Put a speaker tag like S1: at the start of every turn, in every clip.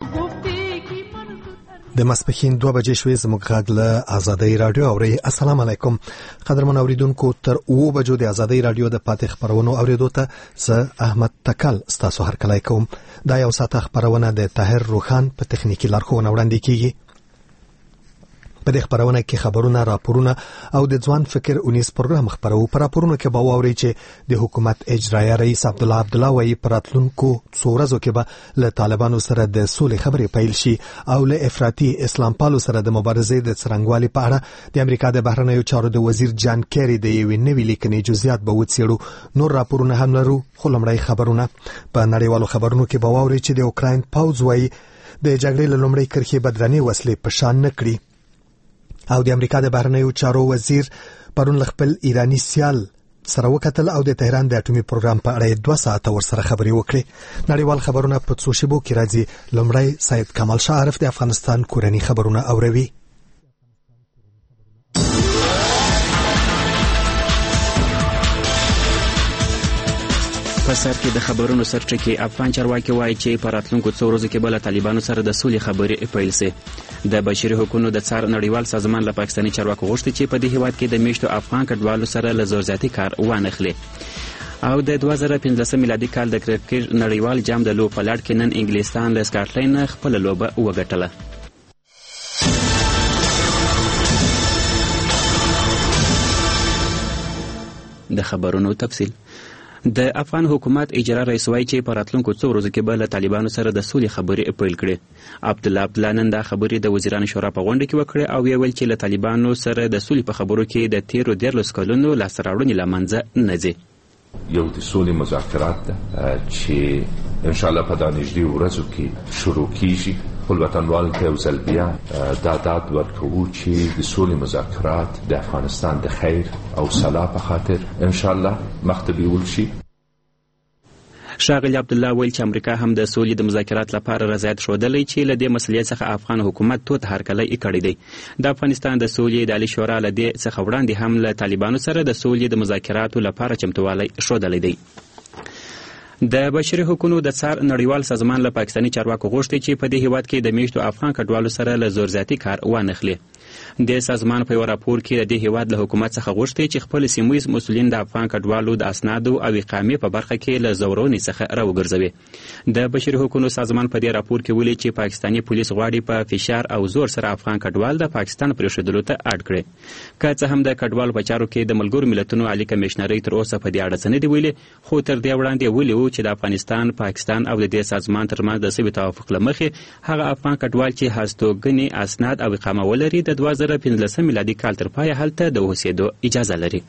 S1: د ماسپښین 2 بجې شوې زموږ غږ له آزادۍ رادیو اوري. السلام علیکم قدرمن اوریدونکو، تر 2 بجو د آزادۍ رادیو د پاتې خبرونو اوریدو ته زه احمد تکل ستاسو هرکلی کوم. دا یو ساعت خبرونه د طاهر روخان په تخنیکی لارښوونه وړاندې کیږي. په دې خبرونه کې خبرونه، راپورونه او د ځوان فکر 19 پروګرام خبرو. په راپورونو کې به واوري چې د حکومت اجرایي رئیس عبدالله وایي پراتلونکو څو ورځو کې به له طالبانو سره د سولې خبرې پیل شي او له افراطي اسلام پالو سره د مبارزې د څرنګوالي په اړه د امریکا د بهرنیو چارو د وزیر جان کیری د یوې نوې لیکنې جزئیات به وڅېړو. نور راپورونه هم لرو، خو لومړی خبرونه. په نړیوالو خبرونو کې به واوري چې د اوکراین پوځ وایي د جګړې له لومړۍ کرښې بدرنې وسلې په شان نه کړي او د امریکا د بهرنیو چارو وزیر پرون خپل ایرانی سیال سره وکتل او د تهران د اټومي پروګرام په اړه 2 ساعته ورسره خبرې وکړي. نړیوال خبرونه په څو شیبو کې راځي. لومړی سید کمال شاه عارف د افغانستان کورنی خبرونه اوروي.
S2: په سر کې د خبرونو سرچکه افغان چارواکي وایي چې په راتلونکو څو ورځو کې بل طالبانو سره د سولې خبرې پیل شي. د بشري حقوقو د څار نړیوال سازمان له پاکستاني چارواکو غوښتي چې په دې هیواد کې د میشتو افغان کډوالو سره له زور زیاتي کار وانخلي. او د 2015 میلادي کال د کرکټ نړیوال جام د لوبو په لړ کې نن انګلستان له سکاټلند خپل لوبه وګټله. د خبرونو تفصیل. د افغان حکومت اجرا رئیس وایي چې په راتلونکو څو ورځو کې به له طالبانو سره د سولې خبرې پیل کړي. عبدالله نن دا خبرې د وزیرانو شورا په غونډه کې وکړې او ویل چې له طالبانو سره د سولې په خبرو کې د 13 کلونو لاسته راوړنې له منځه نه ځي.
S3: یو د سولې مذاکرات ده چې ان شاء الله په دانشدي ورځو کې شروع کیږي. خپل وطنوال ته یو ځل بیا داد ورکوو چې د سولې مذاکرات د افغانستان د خیر او صلاح په خاطر ان شاء الله مخته بیول شي.
S2: ښاغلي عبدالله ویل چې امریکا هم د سولې د مذاکرات لپاره رضایت ښودلی چې له دې مسلې څخه افغان حکومت توت هرکلی کړی دی. د افغانستان د سولې د عالي شورا له دې څخه وړاندې هم له طالبانو سره د سولې د مذاکراتو لپاره چمتووالی ښودلی دی. د بشري حقوقو د څار نړیوال سازمان له پاکستاني چارواکو غوښتي چې په دې هیواد کې د میشتو افغان کډوالو سره له زور زیاتي کار وانخلي. د سازمان په یو راپور کې د دې هیواد له حکومت څخه غوښتي چې خپل سیمویز مسؤلین د افغان کډوالو د اسنادو او اقامې په برخه کې له زورونې څخه راوګرځوي. د بشري حقوقو سازمان په دې راپور کې ویلي چې پاکستاني پولیس غواړي په فشار او زور سره افغان کډوال د پاکستان پرېښودلو ته اړ کړي. که څه هم د کډوالو په چارو کې د ملګرو ملتونو عالی کمشنرۍ تر اوسه په دې اړه څه نه دی ویلي، خو تر دې وړاندې ویلي وو چې د افغانستان، پاکستان او د دې سازمان ترمنځ د سوي توافق له مخې هغه افغان کډوال چې هستوګنې اسناد او اقامه ولري د 2015 میلادي کال تر پایه هلته د اوسېدو اجازه لري.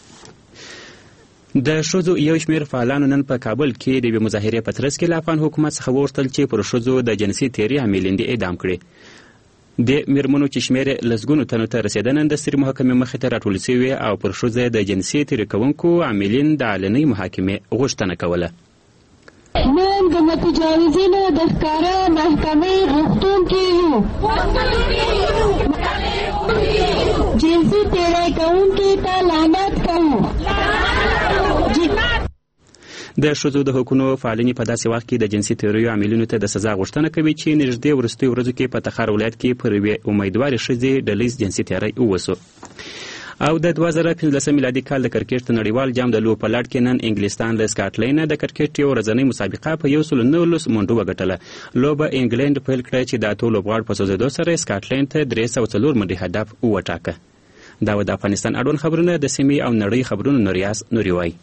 S2: د ښځو یو شمېر فعالانو نن په کابل کې د یوې مظاهرې په ترڅ کې له افغان حکومت څخه وغوښتل چې پر ښځو د جنسي تېري عاملین دې اعدام کړي. د میرمنو چې شمېر لسګونو تنو ته رسېده نن د سترې محکمې مخې ته راټول شوي او پر ښځو د جنسي تېري کوونکو عاملین د علنۍ محاکمې غوښتنه کوله.
S4: نن د متجاوزینو د ښکاره محکمې غوښتونکي یو. جنسي تېری کوونکي ته لعنت کوو.
S2: د ښځو د حقوقو فعالینې په داسې وخت کې د جنسي تېریو عاملینو ته د سزا غوښتنه کوي چې نږدې وروستیو ورځو کې په تخار ولایت کې پر یوې امیدوارې ښځې ډلیز جنسي تېری وسو. او د 2015 میلادي کال د کرکټ نړیوال جام د لوبو په لړ کې نن انګلستان له سکاټلند د کرکټ یو ورځنۍ مسابقه په 119 منډو وګټله. لوبه انګلند پیل کړه چې د اتو لوبغاړو په سوځېدو سره سکاټلند ته 304 منډې هدف وټاکه. دا و د افغانستان اړوند خبرونه. د سیمې او نړۍ خبرونو نوریاس نوري وای.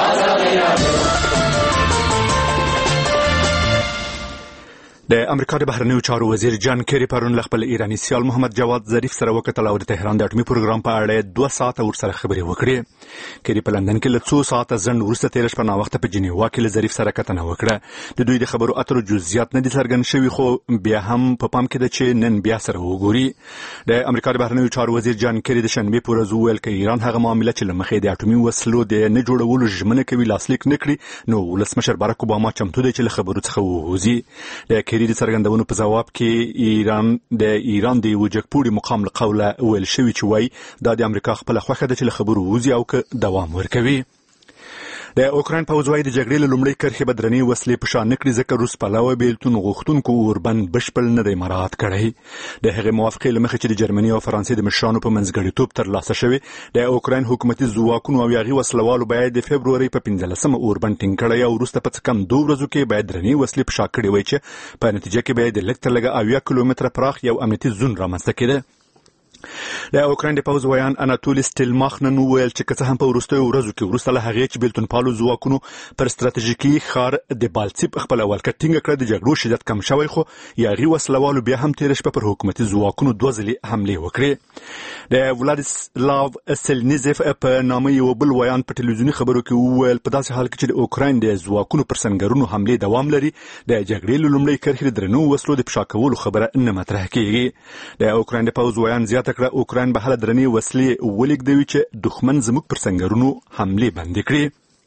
S5: د امریکا د بهرنیو چارو وزیر جان کیری پرون له خپل ایرانی سیال محمد جواد ظریف سره وکتل او د تهران د اټومي پروګرام په اړه 2 ساعته ورسره خبرې وکړې. کیری په لندن کې له 2 ساعته ځنډ وروسته تیر شپه ناوخته په جنیوا کې له ظریف سره کتنه وکړه. د دوی د خبرو اترو جزئیات نه دي څرګند شوي، خو بیا هم په پام کې ده چې نن بیا سره وګوري. د امریکا د بهرنیو چارو وزیر جان کیری د شنبه په ورځ وویل چې ایران هغه معاملې چې لمخې د اټومي وسلو د نه جوړولو ژمنه کوي لاسلیک نکړي، نو ولسمشر باراک اوباما چمتو دی چې له خبرو څخه ووځي. د کیری د څرګندونو په جواب کې ایران د وجګپوړي مقام له قوله ویل شوی چې وای دا د امریکا خپل خوښه ده چې له خبرو وځي او که دوام ورکوي. د اوکراین پوځ وايي د جګړې له لومړۍ کرښې به درنې وسلې په شا نه کړي ځکه روس پلوه بېلتون غوښتونکو اوربند بشپړ نه دی مراعات کړی. د هغې موافقې له مخې چې د جرمني او فرانسې د مشرانو په منځګړیتوب ترلاسه شوې، د اوکراین حکومتي ځواکونو او هغې وسلوالو باید د فبرورۍ په 15 اوربند ټینګ کړی او وروسته په څه کم 2 ورځو کې باید درنې وسلې په شا کړې وای چې په نتیجه کې باید د لږ تر لږه 80 کیلومتره پراخ یو امنیتي زون رامنځته کېده. د اوکراین د پوځ ویان اناتولی سټیلماخ نن وویل چې که څه هم په وروستیو ورځو کې وروسته له هغې چې بېلتونپالو ځواکونو پر ستراتیژیکي ښار د بالتسیپ خپله ولکه ټینګه کړه، د جګړو شدت کم شوی، خو یاغي وسلوالو بیا هم تېره شپه پر حکومتي ځواکونو 2 ځلې حملې وکړې. د ولادیسلاو سلنیزف په نامه یو بل ویان په ټلویزیوني خبرو کې وویل په داسې حال کې چې د اوکراین د ځواکونو پر سنګرونو حملې دوام لري، د جګړې له لومړۍ کرښې د درنو وسلو د پشا کولو خبره نه مطرح کېږي. د اوکراین د پوځ ویان زیاته کړه اوکراین به هله درنې وسلې ولیږدوي چې دښمن زموږ پر سنګرونو حملې بندې کړي.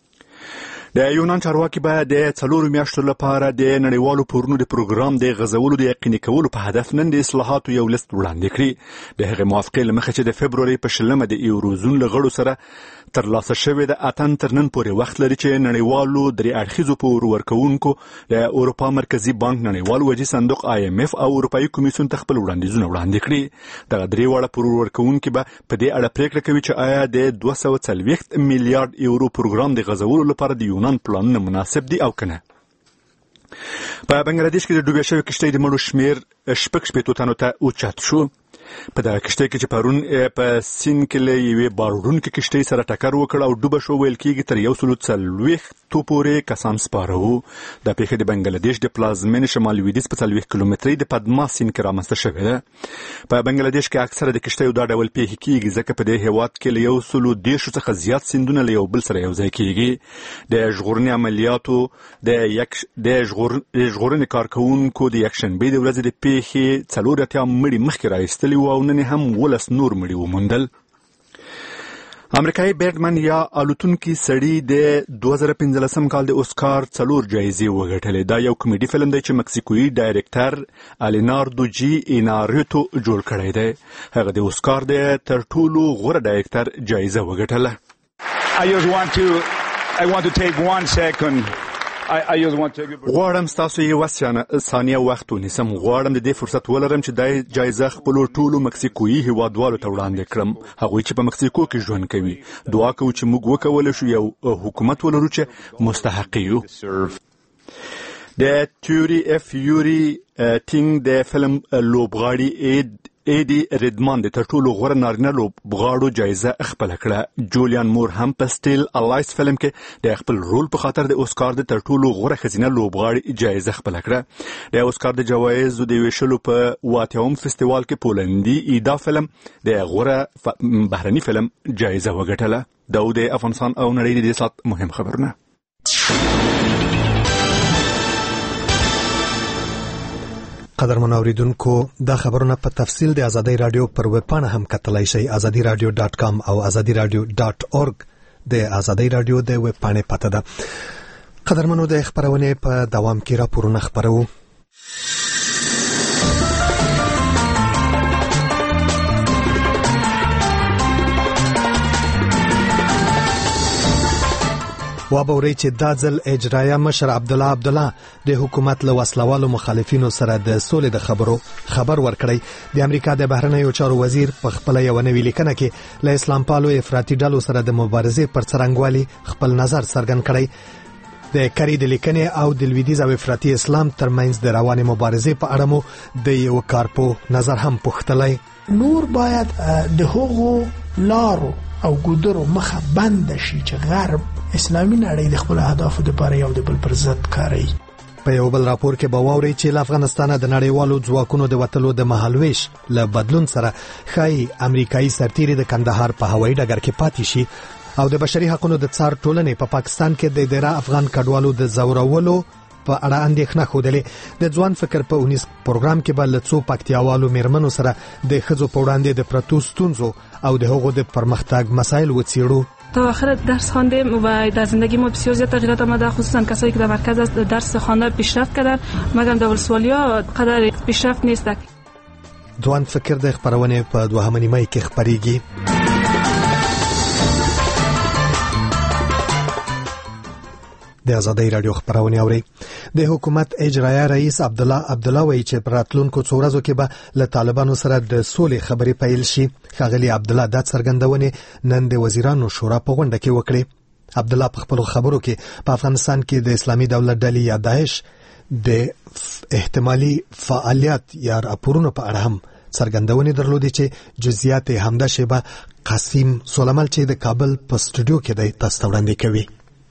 S5: د یونان چارواکي به د 4 میاشتو لپاره د نړیوالو پورونو د پروګرام د غځولو د یقیني کولو په هدف نن د اصلاحاتو یو لیست وړاندې کړي. د هغې موافقې له مخې چې د فبرورۍ په 20 د یوروزون له غړو سره ترلاسه شوې د اتن تر نن پورې وخت لري چې نړیوالو درې اړخیزو پور ورکوونکو د اروپا مرکزي بانک، نړیوال وجې صندوق IMF او اروپایي کمیسیون ته خپل وړاندیزونه وړاندې کړي. دغه درې واړه پور ورکوونکي به په دې اړه پریکړه کوي چې آیا د 240 میلیارډ یورو پروګرام د غځولو لپاره د یونان پلانونه مناسب دي او کنه. په بنگلاديش کې د ډوبې شوې کشتۍ د مړو شمېر 6 تنو ته اوچت شو. په دغه کشتۍ کې چې پرون په سین کې له یوې باروړونکې کشتۍ سره ټکر وکړ او ډوبه شو، ویل کېږي تر 140 پورې کسان سپاره وو. دا پیښه د بنگلاديش د پلازمینې شمال لویدیځ په 40 کیلومترۍ د پدما سین کې رامنځته شوې ده. په بنگلاديش کې اکثره د کشتیو دا ډول پیښې کېږي ځکه په دې هېواد کې له 110 څخه زیات سیندونه له یو بل سره یو ځای کېږي. د ژغورنې عملیاتو د ژغورنې کارکوونکو د یکشنبې د ورځې د پیښې 4 مړي مخکې راایستلي او نن هم 12 نور مړي وموندل. امریکایي بیټمن یا الوتونکي سړي د 2015 کال د اوسکار 4 جایزې وګټلې. دا یو کمیډي فلم دی چې مکسیکويي ډایرکټر الیناردو جی ایناریتو جوړ کړی دی. هغه د اوسکار د تر ټولو غوره ډایرکټر جایزه وګټله.
S6: I want to take 1 second.
S5: غواړم ستاسو یو ثانیه وخت ونیسم. غواړم د دې فرصت ولرم چې دا جایزه خپل ټولو مکسیکويي هیوادوالو ته وړاندې کړم، هغوی چې په مکسیکو کې ژوند کوي. دعا کوو چې موږ وکولی شو یو حکومت ولرو چې مستحق یو. د تیوري اف یوري ټینګ د فلم لوبغاړي ایدی ریدمان د تر ټولو غوره نارینه لوبغاړو جایزه خپله کړه. جولیان مور هم په سټیل الایس فلم کې د خپل رول په خاطر د اوسکار د تر ټولو غوره ښځینه لوبغاړي جایزه خپله کړه. د اوسکار د جوایزو د ویشلو په 80 فستیوال کې پولندي ایدا فلم د غوره بهرني فلم جایزه وګټله. دا د افغانستان او نړۍ د سات مهم خبرونه.
S1: قدرمن اوریدونکو، دا خبرونه په تفصیل د ازادي رادیو پر ویب پاڼه هم کتلای شئ. azadiradio.com او azadiradio.org د ازادي رادیو د ویب پاڼې پته ده. قدرمنو، د خبرونه په دوام کې راپورونه خبرو. وابوري چې دازل اجرایه مشر عبدالله د حکومت له وسلوالو مخالفینو سره د سولې د خبر ورکړی. د امریکا د بهرنیو چارو وزیر په خپل یو نوې لیکنه کې له اسلام پالو افراطي ډلو سره د مبارزې پر څرنګوالي خپل نظر څرګند کړی. د کری د لیکنې او د لویدیځ او افراطي اسلام ترمنځ د روانې مبارزې په اړه مو د یو کارپو نظر هم پوښتلی.
S7: نور باید د هغو لارو او ګودرو مخه بند شي چې غرب اسلامي نړۍ د خپل اهدافو لپاره یو د بل پر ضد کاروي.
S1: په یو بل راپور کې به واورئ چې له افغانستانه د نړیوالو ځواکونو د وتلو د مهالويش له بدلون سره ښایي امریکایي سرتیري د کندهار په هوایي ډګر کې پاتې شي او د بشري حقوقو د څار ټولنې په پاکستان کې د ډیره افغان کډوالو د زورولو په اړه اندېښنه خوده. د ځوان فکر په 19 پروګرام کې به له څو پکتیاوالو میرمنو سره د ښځو په وړاندې د پرتو ستونزو او د هغو د پرمختګ مسایل وڅېړو.
S8: تا آخر درس خواندیم و در زندگی ما بسیار زیاد تغییرات آمده، خصوصا کسایی که در مرکز از درس خواندن پیشرفت کردن، مگر در ولسوالیا قدر پیشرفت نیست.
S1: ځوان فکر د خبرونه په 2 نیمه کې خبريږي. د ازادۍ رادیو خبرونه اوري. د حکومت اجرایه رئیس عبدالله وایي چې پر راتلونکو څو ورځو کې به له طالبانو سره د سولې خبرې پیل شي. ښاغلي عبدالله دا څرګندونې نن د وزیرانو شورا په غونډه کې وکړې. عبدالله په خپلو خبرو کې په افغانستان کې د اسلامي دولت ډلې یا داعش د احتمالي فعالیت یا راپورونو په اړه هم څرګندونې درلودې چې جزئیات همدا شیبه قاسم سولمل چې د کابل په سټوډیو کې دی تاسو ته وړاندې کوي.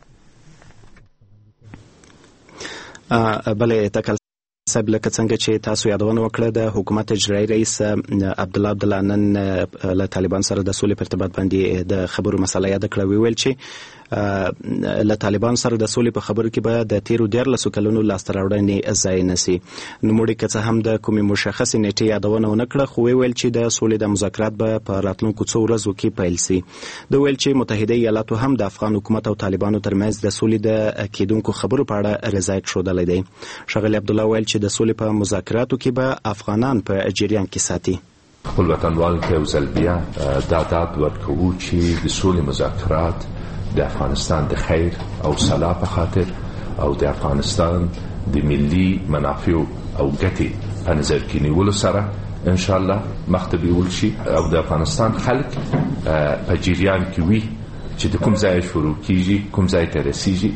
S9: بله تکل صاحب لکه څنګه چې تاسو یادونه وکړه د حکومت اجرایي رئیس عبدالله نن له طالبان سره د سولې په ارتباط باندې د خبرو مسله یاد کړه. ویل چې له طالبان سره د سولې په خبرو کې به د تیرو 14 کلونو لاسته راوړنې ځای نشي. نوموړي که څه هم د کومې مشخصې نیټې یادونه ونه کړه، خو ویل چې د سولې د مذاکرات به په راتلونکو څو ورځو کې پیل شي. د ویل چې متحده ایالاتو هم د افغان حکومت او طالبانو ترمنځ د سولې د کېدونکو خبرو په اړه رضایت ښودلی دی. ښاغلي عبدالله ویل چې د سولې په مذاکراتو کې به افغانان په جریان کې ساتي.
S3: خپل وطنوال ته یو ځل بیا دا ډاډ ورکوو چې د سولې مذاکرات د افغانستان د خیر او صلاح په خاطر او د افغانستان د ملي منافع او ګټې په نظر کې نیولو سره ان شاء الله مخته بیول شي او د افغانستان خلک په جریان کې وي چې د کوم ځای شروع کیږي کوم ځای ته رسیږي.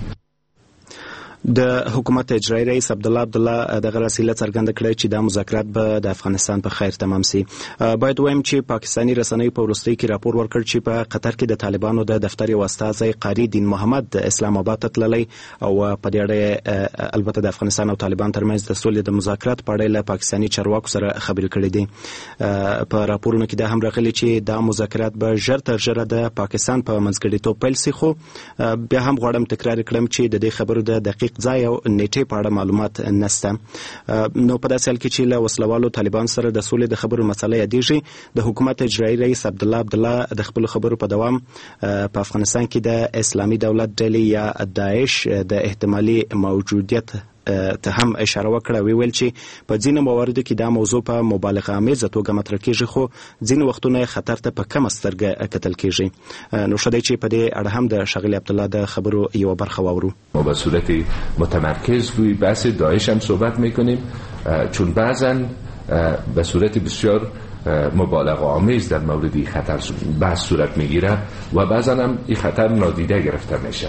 S9: د حکومت اجرایي رئیس عبدالله دغه رسیله څرګنده کړې چې دا مذاکرات به د افغانستان په خیر تمام شي. باید وایم چې پاکستاني رسنۍ په وروستۍ کې راپور ورکړ چې په قطر کې د طالبانو د دفتر یو استازی قاری دین محمد د اسلام آباد ته تللی او په دې اړه البته د افغانستان او طالبان ترمنځ د سولې د مذاکرات په اړه له پاکستاني چارواکو سره خبرې کړې دي. په راپورونو کې دا هم راغلي چې دا مذاکرات به ژر تر ژره د پاکستان په منځګړیتوب پیل شي، خو بیا هم غواړم تکرار کړم چې د دې خبرو د دقیق ځای او نیټې په اړه معلومات نشته. نو په داسې حال کې چې له وسلوالو طالبان سره د سولې د خبرو مسله یادېږي، د حکومت اجرایي رئیس عبدالله د خپلو خبرو په دوام په افغانستان کې د اسلامي دولت ډلې یا داعش د احتمالي موجودیت ته هم اشاره وکړه. ویل چې په ځینو مواردو کې دا موضوع په مبالغه آمیزه توګه مطرح کیږي، خو ځینې وختونه خطر ته په کمه سترګه کتل کیږي. نو شاید چې په دې اړه هم د ښاغلي عبدالله د خبرو یو برخه واورو.
S3: ما به صورت متمرکز روی بحث داعش هم صحبت میکنیم، چون بعضا به صورت بسیار مبالغه آمیز در مورد این خطر بحث صورت میگیره و بعضا هم این خطر نادیده گرفته میشه.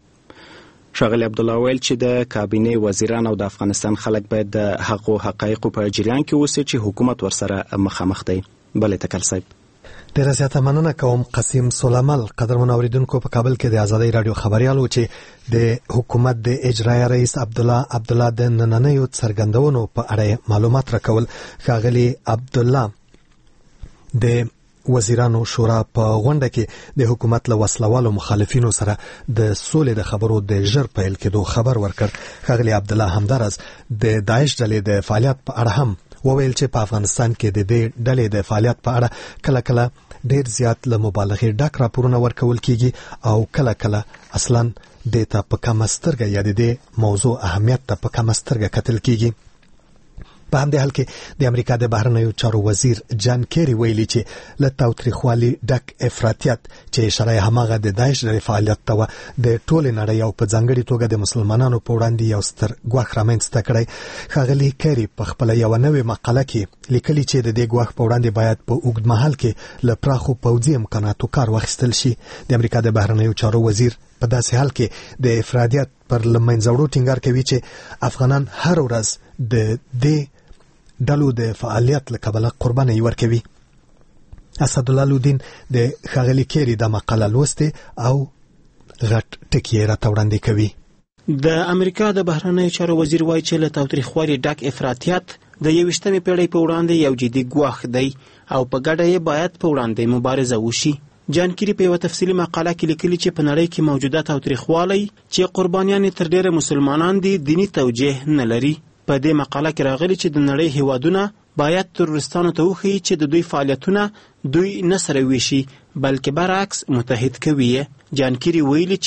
S9: ښاغلي عبدالله ویل چې د کابینې وزیران او د افغانستان خلک باید د حقو حقایقو په جریان کې اوسي چې حکومت ورسره مخامخ دی. بله تکل صاحب
S1: ډیره زیاته مننه کوم. قاسم سولمل قدرمن اوریدونکو په کابل کې د ازادۍ رادیو خبريال و چې د حکومت د اجرایي رئیس عبدالله د نننیو څرګندونو په اړه معلومات راکول. ښاغلي عبدالله د وزیرانو شورا په غونډه کې د حکومت له وسلوالو مخالفینو سره د سولې د خبرو د ژر پیل کېدو خبر ورکړ. ښاغلي عبدالله همدارس د داعش ډلې د فعالیت په اړه هم وویل چې په افغانستان کې د دې ډلې د فعالیت په اړه کله کله ډیر زیات له مبالغې ډک راپورونه ورکول کیږي او کله کله اصلا د ته په کمه سترګه یا د موضوع اهمیت ته په کمه سترګه کتل کیږي. په همدې حال کې د امریکا د بهرنیو چارو وزیر جان کیری ویلي چې له تاوتریخوالي ډک افراطیت چې اشاره هماغه د داعش د فعالیت ته د ټولې نړۍ او په ځانګړي توګه د مسلمانانو په وړاندې یو ستر ګواښ رامنځته کړی. ښاغلي کیری په خپل یو نوې مقاله کې لیکلي چې د دې ګواښ په وړاندې باید په اوږدمهال کې له پراخو پوځي امکاناتو کار واخیستل شي. د امریکا د بهرنیو چارو وزیر په داسې حال کې د افراطیت پر لمنځوړو ټینګار کوي چې افغانان هر ورځ د دې ډلو د فعالیت له کبله قرباني ورکوي. اسدالله لودین د ښاغلي کیری د مقاله لوسته او غټ ټکی راته وړاندې کوي.
S10: د امریکا د بهرنیو چارو وزیر وایي چې له تاوتریخوالي ډک افراطیت د 21مې پیړۍ په وړاندې یو جدي ګواښ دی او په ګډه یې باید په وړاندې مبارزه وشي. جان کیری په یو تفصیلي مقاله کې لیکلي چې په نړۍ کې موجوده تاوتریخوالی چې قربانیان تر ډیره مسلمانان دي دینی توجیه نه لري. په دې مقاله کې راغلي چې د نړۍ هیوادونه باید تروریستانو ته وښیي چې د دوی فعالیتونه دوی نه سره ویشي بلکې برعکس متحد کوي. جان کیری ویلي چې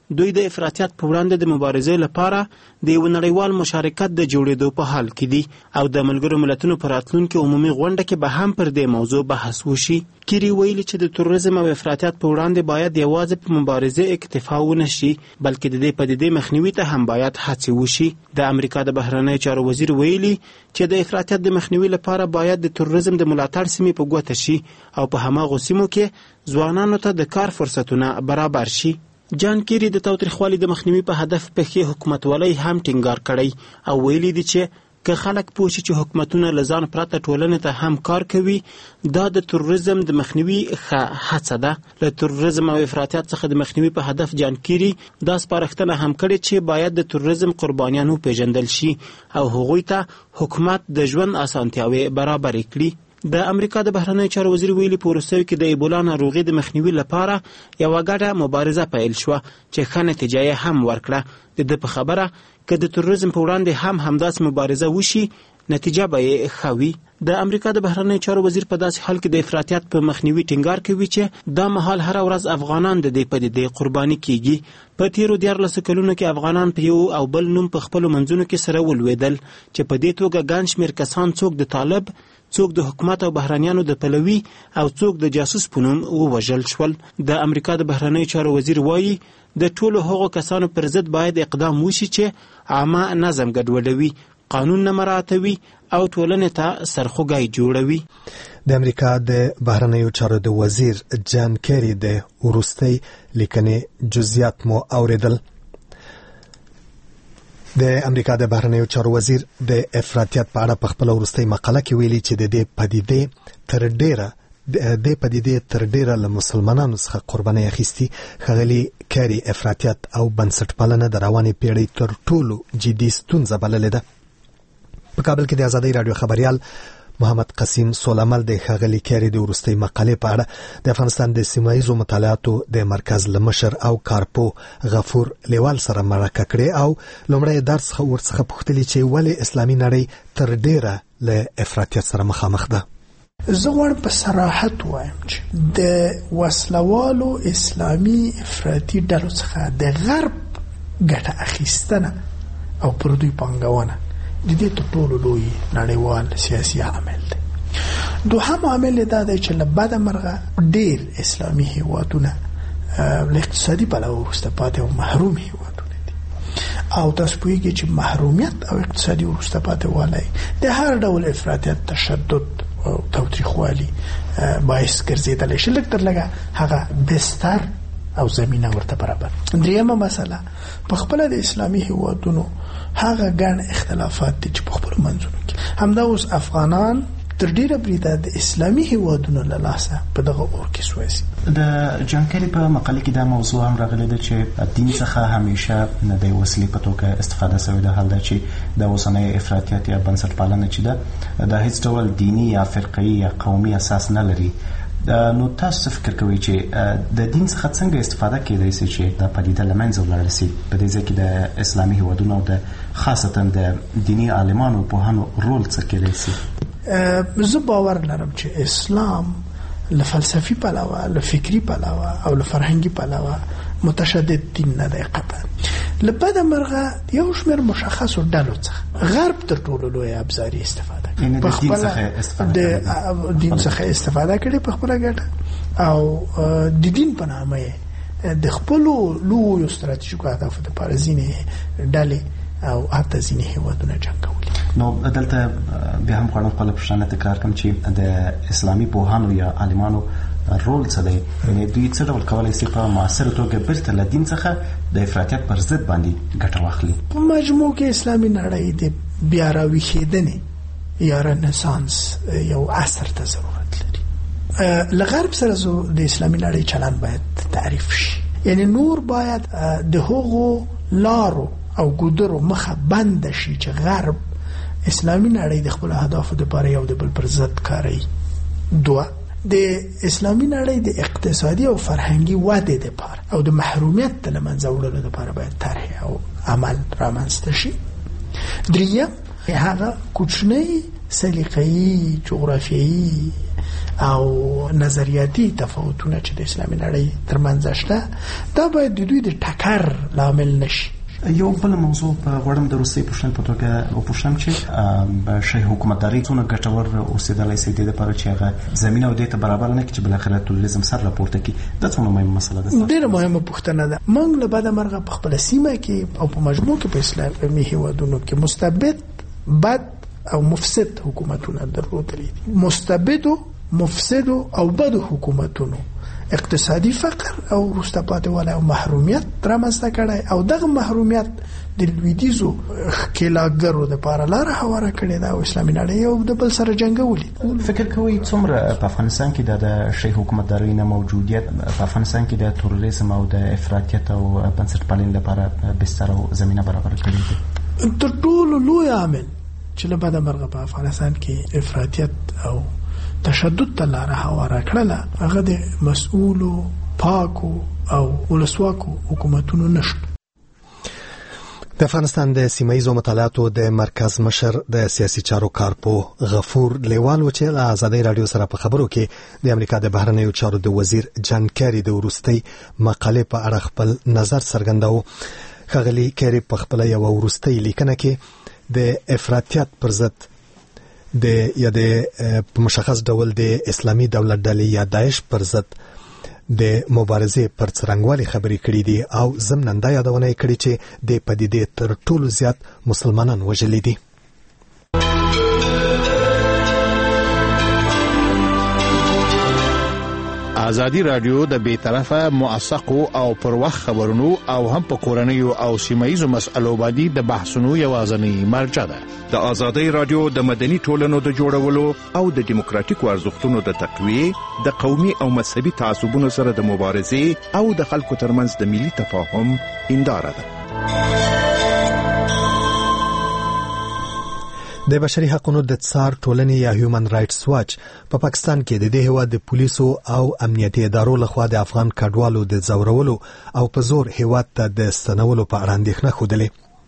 S10: دوی د افراطیت په وړاندې د مبارزې لپاره د یو نړیوال مشارکت د جوړېدو په حال کې دي او د ملګرو ملتونو په راتلونکي عمومي غونډه کې به هم پر دې موضوع بحث وشي. کیری ویلي چې د تروریزم او افراطیت په وړاندې باید یوازې په مبارزې اکتفا ونه شي بلکې د دې پدیدې مخنیوي ته هم باید هڅې وشي. د امریکا د بهرنیو چارو وزیر ویلي چې د افراطیت د مخنیوي لپاره باید د تروریزم د ملاتړ سیمې په ګوته شي او په هماغو سیمو کې ځوانانو ته د کار فرصتونه برابر شي. جان کیری د تاوتریخوالي د مخنیوي په هدف په کې حکومتولۍ هم ټینګار کړی او ویلي دي چې که خلک پوه شي چې حکومتونه له ځان پرته ټولنې ته هم کار کوي دا د تروریزم د مخنیوي هڅه ده. له تروریزم او افراطیت څخه د مخنیوي په هدف جان کیری دا سپارښتنه هم کړې چې باید د تروریزم قربانیان وپېژندل شي او هغوی ته حکومت د ژوند اسانتیاوې برابرې کړي. د امریکا د بهرنیو چارو وزیر ویلي په وروستیو کې د ایبولا ناروغي د مخنیوي لپاره یوه ګډه مبارزه پیل شوه چې ښه نتیجه یې هم ورکړه. د ده په خبره که د تروریزم په وړاندې هم همداسې مبارزه وشي نتیجه به یې ښه وي. د امریکا د بهرنیو چارو وزیر په داسې حال کې د افراطیت په مخنیوي ټینګار کوي چې دا مهال هره ورځ افغانان د دې پدیدې قرباني کیږي. په تیرو 14 کلونو کې افغانان په یو او بل نوم په خپلو منځونو کې سره ولوېدل چې په دې توګه ګڼ شمېر کسان څوک د طالب څوک د حکومت او بهرانیانو د پلوي او څوک د جاسوس په نوم ووژل شول. د امریکا د بهرنیو چارو وزیر وایي د ټولو هغو کسانو پر ضد باید اقدام وشي چې عامه نظم ګډوډوي، قانون نه مراعاتوي او ټولنې ته سرخوږی جوړوي.
S1: د امریکا د بهرنیو چارو د وزیر جان کیری د وروستۍ لیکنې جزئیات مو اوریدل. د امریکا د بهرنیو چارو وزیر د افراطیت په اړه په خپل وروستۍ مقاله کې ویلي چې د دې پدیدې تر ډیره له مسلمانانو څخه قرباني اخیستي. ښاغلي کیری افراطیت او بنسټپالنه د روانې پیړۍ تر ټولو جدي ستونزه بللې ده. په کابل کې د ازادۍ رادیو خبريال محمد قسیم سولامل د ښاغلي کیری د وروستۍ مقالې په اړه د افغانستان د سیمایي مطالعاتو د مرکز لمشر او کارپو غفور لیوال سره مرکه کړې او لومړی درس ورڅخه پوښتلي چې ولې اسلامي نړۍ تر ډیره له افراطیت سره مخامخ ده.
S7: زه غواړم په صراحت وایم چې د وسلوالو اسلامي افراطي ډلو څخه د غرب ګټه اخیستنه او پر دوی پانګونه د دې ټولو لوی نړیوال سیاسي عامل دی. دوهم عامل دا دی چې له بده مرغه ډېر اسلامي هیوادونه له اقتصادي پلوه وروسته پاتې او محروم هیوادونه دي او تاسو پوهیږئ چې محرومیت او اقتصادي وروسته پاتې والی د هر ډول افراطیت، تشدد او تاوتریخوالي باعث ګرځېدلی شي. لږ تر لږه هغه بستر او زمینه ورته برابر. دریمه مسله په خپل د اسلامي هیوادونو هغه ګڼ اختلافات دي چې په خپل منځونو کې همدا اوس افغانان تر ډیره بریده د اسلامي هیوادونو له لاسه په دغه اور کې سوځي.
S9: د جانکاری په مقاله کې دا موضوع هم راغلی ده چې دین څخه همیشه نه د وسیلې په توګه استفاده شوې ده، حال دا چې د اوسنۍ افراطیت یا بنسټپالنه چې ده دا هیڅ ډول دینی یا فرقه‌ای یا قومي اساس نه لري. نو تاسو فکر کوئ چې د دین څخه څنګه استفاده کېدای شي چې دا پدیده له منځه ولاړ شي؟ په دې ځای کې د اسلامي هیوادونو او د خاصتا د دینی عالمانو په هانو رول څه کېدای شي؟
S7: زه باور لرم چې اسلام له فلسفي پلوه، له فکری پلوه او له فرهنګي پلوه متشدد دین نه دی قطعا. له بده مرغه یو شمېر مشخصو ډلو څخه غرب تر ټولو لوی ابزاري استفاده
S9: په خپل
S7: د دین څخه استفاده کړي په خپل ګټه او د دین په نامه د خپل لوی ستراتیژیکو اهدافو لپاره ځینې ډلې او حتی ځینې هیوادونه جنګ کوي.
S9: نو دلته بیا هم غواړم خپل پوښتنه تکرار کړم چې د اسلامي پوهانو یا عالمانو رول څه دی؟ یعنې دوی څه ډول کولی شي په معاصره توګه بیرته له دین څخه د افراطیت پر ضد باندې ګټه واخلي؟
S7: په مجموع کې اسلامي نړۍ د بیا راویښېدنې یا رنسانس یو عصر ته ضرورت لري. له غرب سره د اسلامي نړۍ چلند باید تعریف شي، یعنی نور باید د هغو لارو او ګودرو مخه بند شي چې غرب اسلامي نړۍ د خپل اهدافو لپاره یو د بل پر ضد کاروي. دوه، د اسلامي نړۍ د اقتصادي او فرهنګي ودې لپاره او د محرومیت له منځه وړلو لپاره باید طرح او عمل رامنځته شي. دریم، هغه کوچنی سلیقه‌ای، جغرافیایي او نظریاتي تفاوتونه چې د اسلامي نړۍ ترمنځ شته دا باید د دوی د ټکر لامل نشي.
S11: یو بل موضوع په غوړم د روسي پوښتنې په توګه وپوښتم چې شاهي حکومتداري څونه ګټور اوسېدلای شي د لپاره چې هغه زمينه او د ته برابر نه کړي چې بل اخرت تولیزم سره راپورته کړي. دا څونه مهمه مسله ده.
S7: ډېره مهمه پوښتنه ده. موږ له بعد مرغه په خپل سیمه کې او په مجموع کې په اسلامي هیوادونو کې مستبد بد او مفسد حکومتونه درلودلي. مستبد مفسد او بد حکومتونو اقتصادي فقر او وروسته پاتې والی او محرومیت رامنځته کړی او دغه محرومیت د لویدیځو ښکېلاګرو دپاره لاره هواره کړې ده او اسلامي نړۍ یو د بل سره جنګولي.
S11: فکر کوئ څومره په افغانستان کې د شاهي حکومتدارۍ نه موجودیت په افغانستان کې د تروریزم او د افراطیت او بنسټپالنې لپاره بستر او زمینه برابر کړې ده؟
S7: تر ټولو لوی عامل چې له بده مرغه په افغانستان کې افراطیت او تشدد ته لاره هواره کړله هغه د مسؤلو پاکو او ولسواکو حکومتونو نشو.
S1: د افغانستان د سیمایي مطالعاتو د مرکز مشر د سیاسي چارو کارپو غفور لیوال چې له آزادۍ رادیو سره په خبرو کې د امریکا د بهرنیو چارو د وزیر جان کیری د وروستۍ مقالې په اړه خپل نظر څرګنداوه. ښاغلي کیری په خپل یو وروستۍ لیکنه کې د افراطیت پر ضد د مشخص ډول د اسلامي دولت ډلې یا داعش پر ضد د مبارزې پر څرنګوالي خبرې کړې دي او ضمناً دا یادونه یې کړې چې د پدیدې تر ټولو زیات مسلمانان وژلي دي.
S12: آزادی رادیو د بیطرفه موثقو او پر وخت خبرونو او هم په کورنیو او سیمایي مسألو باندې د بحثونو یوازینی مرجع ده.
S13: د آزادی رادیو د مدني ټولنو د جوړولو او د دیموکراتیکو ارزښتونو د تقویه، د قومي او مذهبي تعصبونو سره د مبارزې او د خلکو ترمنځ د ملي تفاهم هنداره ده.
S1: د بشري حقوقو د څار ټولنې یا هیومن رائټس واچ په پاکستان کې د دې هیواد د پولیسو او امنیتي ادارو لخوا د افغان کډوالو د زورولو او په زور هیواد ته د ستنولو په اړه اندېښنه خوده.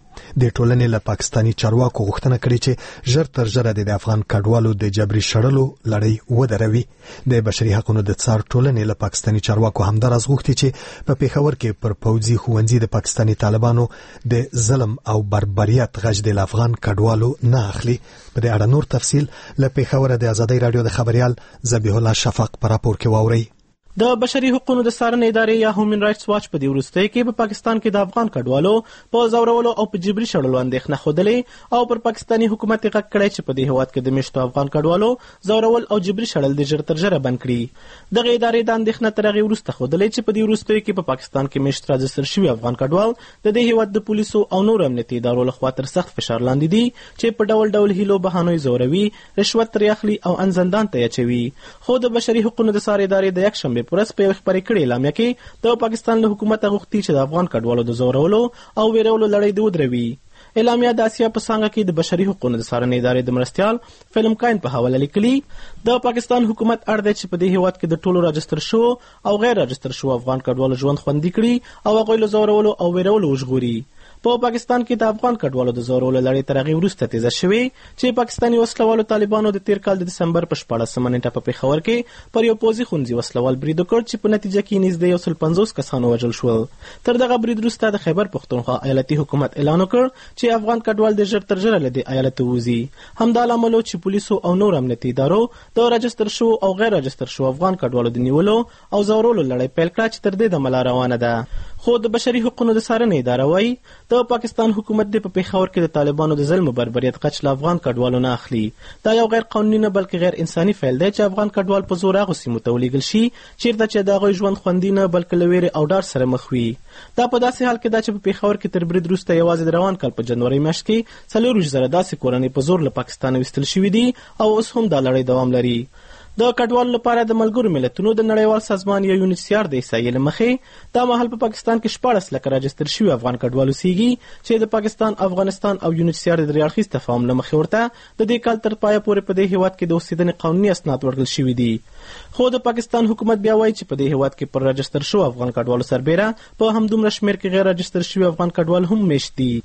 S1: د ټولنې له پاکستاني چارواکو غوښتنه کړې چې ژر تر ژره د افغان کډوالو د جبري شړلو لړۍ ودروي. د بشري حقوقو د څار ټولنې له پاکستاني چارواکو همداراز غوښتي چې په پیښور کې پر پوځي ښوونځي د پاکستاني طالبانو د ظلم او بربریت غږ د افغان کډوالو نه اخلي. په دې اړه نور تفصیل له پیښور د آزادۍ رادیو د خبريال ذبیح الله شفق په راپور کې واوري.
S10: د بشري حقوقو د څارنې ادارې یا هیومن رائټس واچ په دې وروستۍ کې په پاکستان کې د افغان کډوالو په زورولو او په جبري شړلو اندېښنه ښودلې او پر پاکستاني حکومت یې غږ کړی چې په دې هیواد کې د میشتو افغان کډوالو زورول او جبري شړل د ژر تر ژره بند کړي. دغه ادارې د اندېښنه تر هغې وروسته ښودلې چې په دې وروستیو کې په پاکستان کې میشت راجستر شوي افغان کډوال د دې هیواد د پولیسو او نور امنیتي ادارو لخوا تر سخت فشار لاندې دي چې په ډول ډول هیلو بهانو زوروي، رشوت ترې اخلي او ان زندان ته اچوي. خو د بشري حقوقو د څار ادارې د یکشنبې په ورځ په یوه خبرې کړې اعلامیه کې د پاکستان له حکومت غوښتي چې د افغان کډوالو د زورولو او ویرولو لړۍ د ودروي. اعلامیه د اسیا په څانګه کې د بشري حقوقو د څارنې ادارې د مرستیال فلم کاین په حواله لیکلي د پاکستان حکومت اړ دی چې په دې هیواد کې د ټولو راجستر شو او غیر راجستر شو افغان کډوالو ژوند خوندي کړي او هغوی له زورولو او ویرولو وژغوري. په پاکستان کې د افغان کډوالو د زورولو لړۍ تر هغې وروسته تیزه شوې چې پاکستاني وسلوالو طالبانو د تیر کال د دسمبر په 14مه نیټه په پیښور کې پر یو پوځي ښوونځي وسلوال برید وکړ چې په نتیجه کې نږدې 150 کسان وژل شول. تر دغه برید وروسته د خیبر پښتونخوا ایالتي حکومت اعلان وکړ چې افغان کډوال د ژر تر ژره له دې ایالت ووځي. همدا لامل چې پولیسو او نور امنیتي ادارو د راجستر شو او غیر راجستر شو افغان کډوالو د نیولو او زورولو لړۍ پیل کړه چې تر دې دمه لا روانه ده. خو د بشري حقوقو د څارنې اداره وایي د پاکستان حکومت د په پیښور کې د طالبانو د ظلم او بربریت غچ له افغان کډوالو نه اخلي. دا یو غیر قانوني نه بلکې غیر انساني فعل دی چې افغان کډوال په زور هغو سیمو ته ولېږل شي چیرته چې د هغوی ژوند خوندي نه بلکې له ویرې او ډار سره مخ وي. دا په داسې حال کې ده چې په پیښور کې تر برید وروسته یوازې د روان کال په جنوري میاشت کې 40,000 داسې کورنۍ په زور له پاکستانه ویستل شوي دي او اوس هم دا لړۍ دوام لري. د کډوالو لپاره د ملګرو ملتونو د نړیوال سازمان یا یونیسیار د احصایې له مخې دا مهال په پاکستان کې 14 لکه راجستر شوي افغان کډوالو اوسېږي چې د پاکستان، افغانستان او یونیسیار د درې اړخیز تفاهم له مخې ورته د دې کال تر پایه پورې په دې هیواد کې د اوسېدنې قانوني اسناد ورکړل شوي دي. خو د پاکستان حکومت بیا وایي چې په دې هیواد کې پر راجستر شو افغان کډوالو سربیره په همدومره شمېر کې غیر راجستر شوي افغان کډوال هم میشت دي.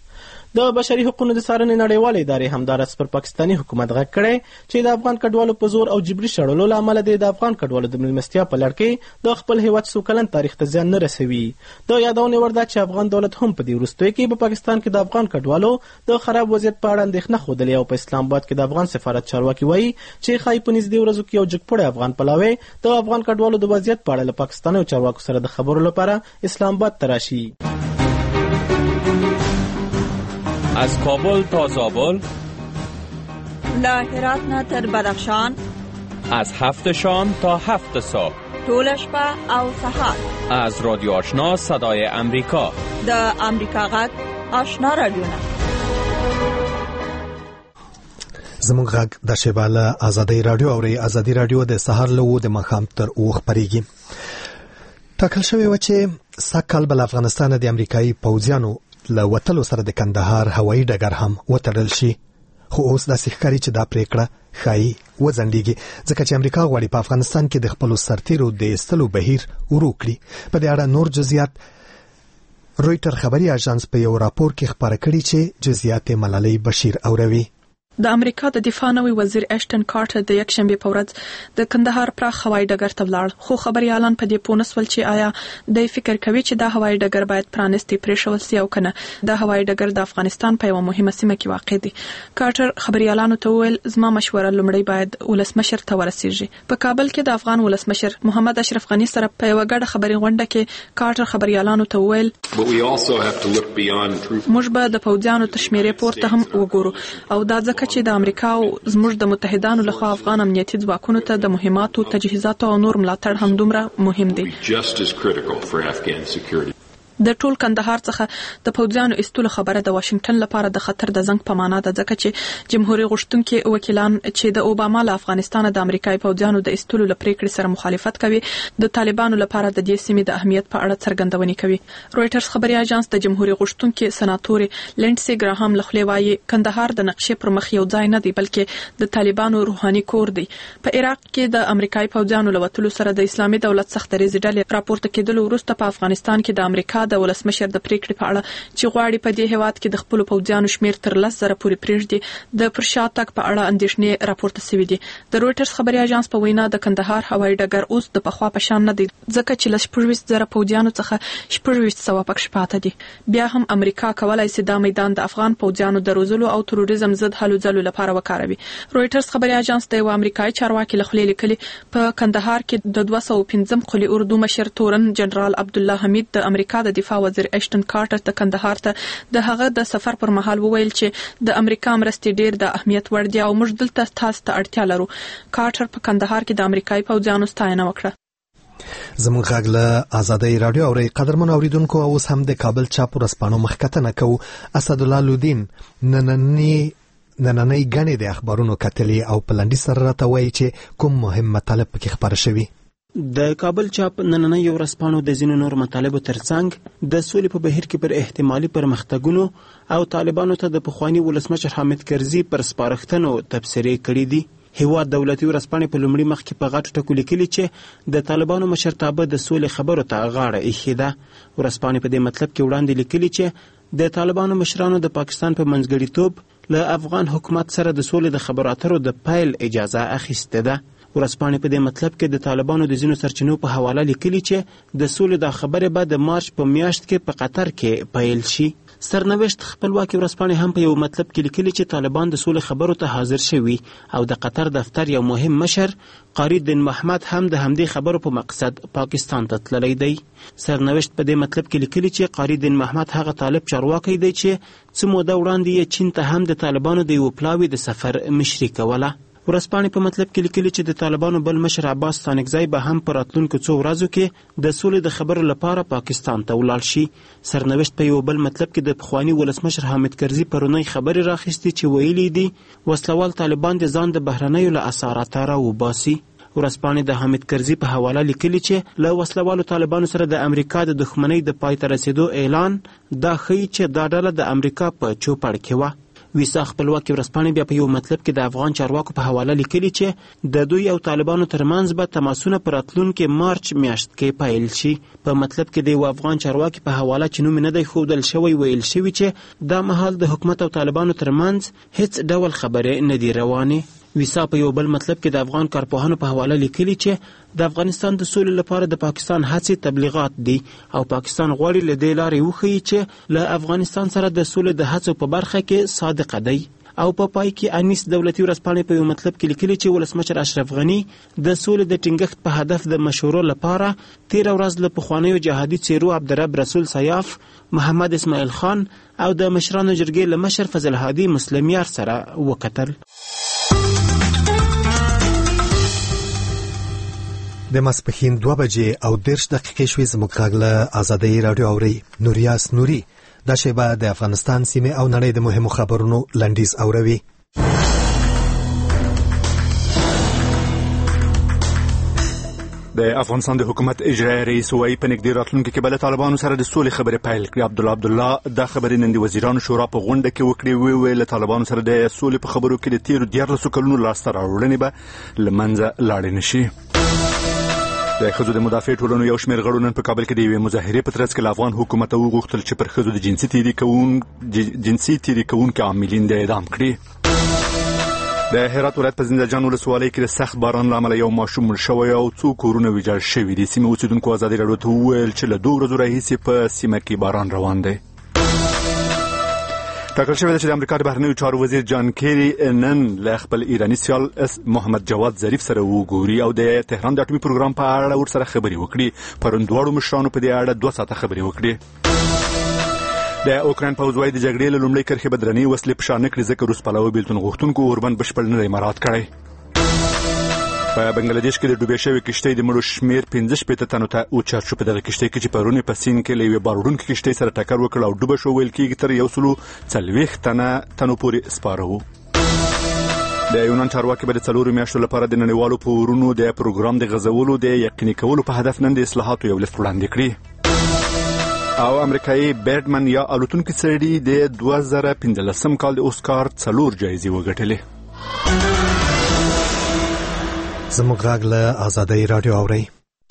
S10: د بشري حقوقو د څارنې نړیوالې ادارې همدارس پر پاکستاني حکومت غږ کړی چې د افغان کډوالو په زور او جبري شړلو له امله د افغان کډوالو د مېلمستیا په لړ کې د خپل هیواد څو کلن تاریخ ته زیان نه رسوي. د یادونې وړ ده چې افغان دولت هم په دې وروستیو کې په پاکستان کې د افغان کډوالو د خراب وضعیت په اړه اندېښنه ښودلې او په اسلام آباد کې د افغان سفارت چارواکي وایي چې ښایي په نږدې ورځو کې یو جګپوړی افغان پلاوی د افغان کډوالو د وضعیت په اړه له پاکستاني چارواکو سره د خبرو لپاره اسلام آباد ته راشي.
S14: از کابل تا زابل،
S15: له هرات نه تر بدخشان،
S14: از 7 شام تا 7 صبح،
S15: طول شپه او سحر،
S14: از رادیو آشنا صدای امریکا،
S15: د امریکا غږ آشنا رادیو.
S1: زموږ غږ د شباله آزادۍ رادیو او آزادۍ رادیو د سحر له د ماښام تر اوخ پریږي. ټاکل شوی و چې سږ کال بل افغانستان د امریکایي پوځیانو له وتلو سره د کندهار هوایي ډګر هم وتړل شي، خو اوس داسې ښکاري چې دا پریکړه ښایي وځنډېږي ځکه چې امریکا غواړي په افغانستان کې د خپلو سرتیرو د ایستلو بهیر ورو کړي. په دې اړه نور جزئیات رویټر خبري اژانس په یو راپور کې خپاره کړي چې جزئیات ملالۍ بشیر اوروي.
S8: د امریکا د دفاع نوی وزیر اشټن کارټر د یکشنبه په ورځ د کندهار پراخ هوایي ډګر ته ولاړ، خو خبريالان په دې پوه نسول چې آیا د فکر کوي چې دا هوایي ډګر باید پرانستي پرېښول سي او کنه. دا هوایي ډګر د افغانستان په یوه مهمه سیمه کې واقع دی. کارټر خبريالانو ته وویل زما مشوره لومړی باید ولسمشر ته ورسیږي. په کابل کې د افغان ولسمشر محمد اشرف غنی سره په یوه ګډه خبري غونډه کې کارټر خبريالانو ته وویل موږ به د پوځیانو تر شمیرې پورته هم وګورو او دا ځکه چې د امریکا زموږ د متحدانو لخوا افغان امنیتي ځواکونو ته د مهماتو، تجهیزاتو او نور ملاتړ هم دومره مهم دی. د ټول کندهار څخه د پوځیانو ایستلو خبره د واشنگټن لپاره د خطر د زنګ په معنا ده، ځکه چې جمهوریت غوښتونکي وکیلان چې د اوباما له افغانستان د امریکایي پوځیانو د ایستلو لپاره سره مخالفت کوي د طالبانو لپاره د دې سیمې د اهمیت په اړه څرګندونې کوي. رويټرز خبري اژانس د جمهوریت غوښتونکي سناتوري لینډسي ګراهام لخوا وايي کندهار د نقشې پر مخ یو ځای نه دی بلکې د طالبانو روحاني کور دی. په عراق کې د امریکایي پوځیانو لوتلو سره د اسلامي دولت سخت دریځ ډلې راپورته کېدل وروسته په افغانستان کې د امریکا د ولسمشر د پریکړې په اړه چې غواړي په دې هیواد کې د خپل پوځیانو شمیر تر 10,000 پورې پریږدي د پرشاتک په اړه اندېښنې راپورته شوې دي. د رويټرز خبري اژانس په وینا د کندهار هوایي ډګر اوس د پخوا په شان نه دی ځکه چې له 40,000 پوځیانو څخه 40,000 پکښ پاتې دي. بیا هم امریکا کولای شي دا میدان د افغان پوځیانو د روزلو او تروریزم ضد هلو ځلو لپاره وکاروي. رويټرز خبري اژانس د امریکایي چارواکي لخوا لیکلي په کندهار کې د 215 قلی اردو مشر تورن جنرال عبد الله حمید د امریکا د دفاع وزیر اشټن کارټر ته کندهار ته د هغه د سفر پر مهال وویل چې د امریکا مرستې ډیر د اهمیت وړ دي او موږ دلته تاسو ته اړتیا لرو. کارټر په کندهار کې د امریکایي پوځیانو ستاینه وکړه.
S1: زموږ غږ له آزادۍ رادیو او قدرمن اوریدونکو اوس هم د کابل چاپ ورسپانو مخکتنه کوو. اسد الله لودین نننۍ غنې د اخبارونو کتلې او پلانډي سره راته وایي چې کوم مهم مطالب پکې خبره شوي.
S10: د کابل چاپ نننۍ ورځپاڼو د ځینو نور مطالبو ترڅنګ د سولې په بهیر کې پر احتمالي پرمختګونو او طالبانو ته د پخوانی ولسمشر حامد کرزي پر سپارښتنو تبصرې کړې دي. هیواد دولتي ورځپاڼې په لومړي مخ کې په غټو ټکو لیکلي چې د طالبانو مشرتابه د سولې خبرو ته غاړه ایښې ده. ورځپاڼې په دې مطلب کې وړاندې لیکلي چې د طالبانو مشرانو د پاکستان په منځګړیتوب له افغان حکومت سره د سولې د خبرو اترو د پیل اجازه اخیسته ده. ورځپاڼې په دې مطلب کې د طالبانو د ځینو سرچینو په حواله لیکلي چې د سولې د خبرې به د مارچ په میاشت کې په قطر کې پیل شي. سرنوشت خپلواکي ورځپاڼې هم په یو مطلب کې لیکلي چې طالبان د سولې خبرو ته حاضر شوي او د قطر دفتر یو مهم مشر قاری الدین محمد هم د همدې خبرو په مقصد پاکستان ته تللی دی. سرنوشت په دې مطلب کې لیکلي چې قاری الدین محمد هغه طالب چارواکی دی چې څه موده وړاندې یې چین ته هم د طالبانو د یو پلاوي د سفر مشري کوله. ورځپاڼې په مطلب کې لیکلي چې د طالبانو بل مشر عباس ستانکزی به هم په راتلونکو څو ورځو کې د سولې د خبرو لپاره پاکستان ته ولاړ شي. سرنوشت په یو بل مطلب کې د پخوانی ولسمشر حامد کرزي پرونی خبرې راخیستې چې ویلي دي وسلوال طالبان د ځان د بهرنیو له اثاراتو راوباسي. ورځپاڼې د حامد کرزي په حواله لیکلي چې له وسلوالو طالبانو سره د امریکا د دښمنۍ د پای ته رسیدو اعلان دا ښیي چې دا ډله د امریکا په چوپړ کې وه. ویسا خپلواکي ورځپاڼې بیا په یو مطلب کې د افغان چارواکو په حواله لیکلي چې د دوی او طالبانو ترمنځ به تماسونه په راتلونکي مارچ میاشت کې پیل شي. په مطلب کې د یو افغان چارواکي په حواله چې نوم نه دی ښودل شوی ویل شوی چې دا مهال د حکومت او طالبانو ترمنځ هیڅ ډول خبرې نه دي روانې. ویسا په یو بل مطلب کې د افغان کارپوهانو په حواله لیکلي چې د افغانستان د سولې لپاره د پاکستان هڅې تبلیغات دي او پاکستان غواړي له دې لارې وښیي چې له افغانستان سره د سولې د هڅو په برخه کې صادقه دی. او په پای کې انیس دولتي ورځپاڼې په یو مطلب کې لیکلي چې ولسمشر اشرف غني د سولې د ټینګښت په هدف د مشورو لپاره 13 ورځ له پخوانیو جهادي څیرو عبدالرب رسول سیاف، محمد اسماعیل خان او د مشرانو جرګې له مشر فضل هادي مسلمیار سره وکتل.
S1: د ماسپښین 2 بجې او 10 دقیقې شوې زموږ غږ له آزادۍ راډیو اوري. نوریاس نوري دا شیبه د افغانستان سیمه او نړۍ د مهمو خبرونو لنډیز اوروي.
S5: د افغانستان د حکومت اجرایي رئیس وايي په نږدې راتلونکي کې بل طالبانو سره د سولې خبرې پیل کړي. عبدالله دا خبرې نن د وزیرانو شورا په غونډه کې وکړې. ویل طالبانو سره د سولې په خبرو کې د تیر 14 کلونو لاسته راوړنې به لمنځه لاړې نشي. د ښځو د مدافع ټولنو یو شمېر غړو نن په کابل کې د یوې مظاهرې په ترڅ کې له افغان حکومت وغوښتل چې پر ښځو د جنسي تیري کوونکو عاملین د اعدام کړي. د هرات ولایت په زندهجان ولسوالۍ کې د سخت باران له امله یو ماشوم مړ شوی او څو کورونه ویجاړ شوي دي. سیمې اوسېدونکو ازادي راډیو ته وویل چې له 2 ورځو راهیسې په سیمه کې باران روان دی. ټاکل شوی چې د امریکا د بهرنیو چارو وزیر جان کیری نن له خپل ایرانی سیال محمد جواد ظریف سره وګوري او د تهران د اټومي پروګرام په اړه ورسره خبرې وکړي. پرون دواړو مشرانو په دې اړه 2 ساعته خبرې وکړي. د اوکراین پوځ وايي د جګړې له لومړۍ کرښې به درنې وسلې په شا نه کړي ځکه روس پلوي بیلتون غوښتونکو اوربند بشپړ نه دی مراعات کړی. په بنگلاديش کې د ډوبې شوې کشتۍ د مړو شمیر 15 تنو ته اوچت شو. په دغه کشتۍ کې چې پرونی په سین کې له یوې باروډونکې کشتۍ سره ټکر وکړ او ډوبه شو ویل کېږي تر 140 تنو پورې سپاره وو. د یونان چارواکي به د 4 میاشتو لپاره د نړیوالو پورونو د پروګرام د غزولو د یقیني کولو په هدف نن د اصلاحاتو یو لیست وړاندې کړی. او امریکایي بیډمن یا الوتونکي سړي د 2015 کال د اوسکار 4 جایزې وګټلې.
S1: زموږ غږ له آزادۍ راډیو اوري.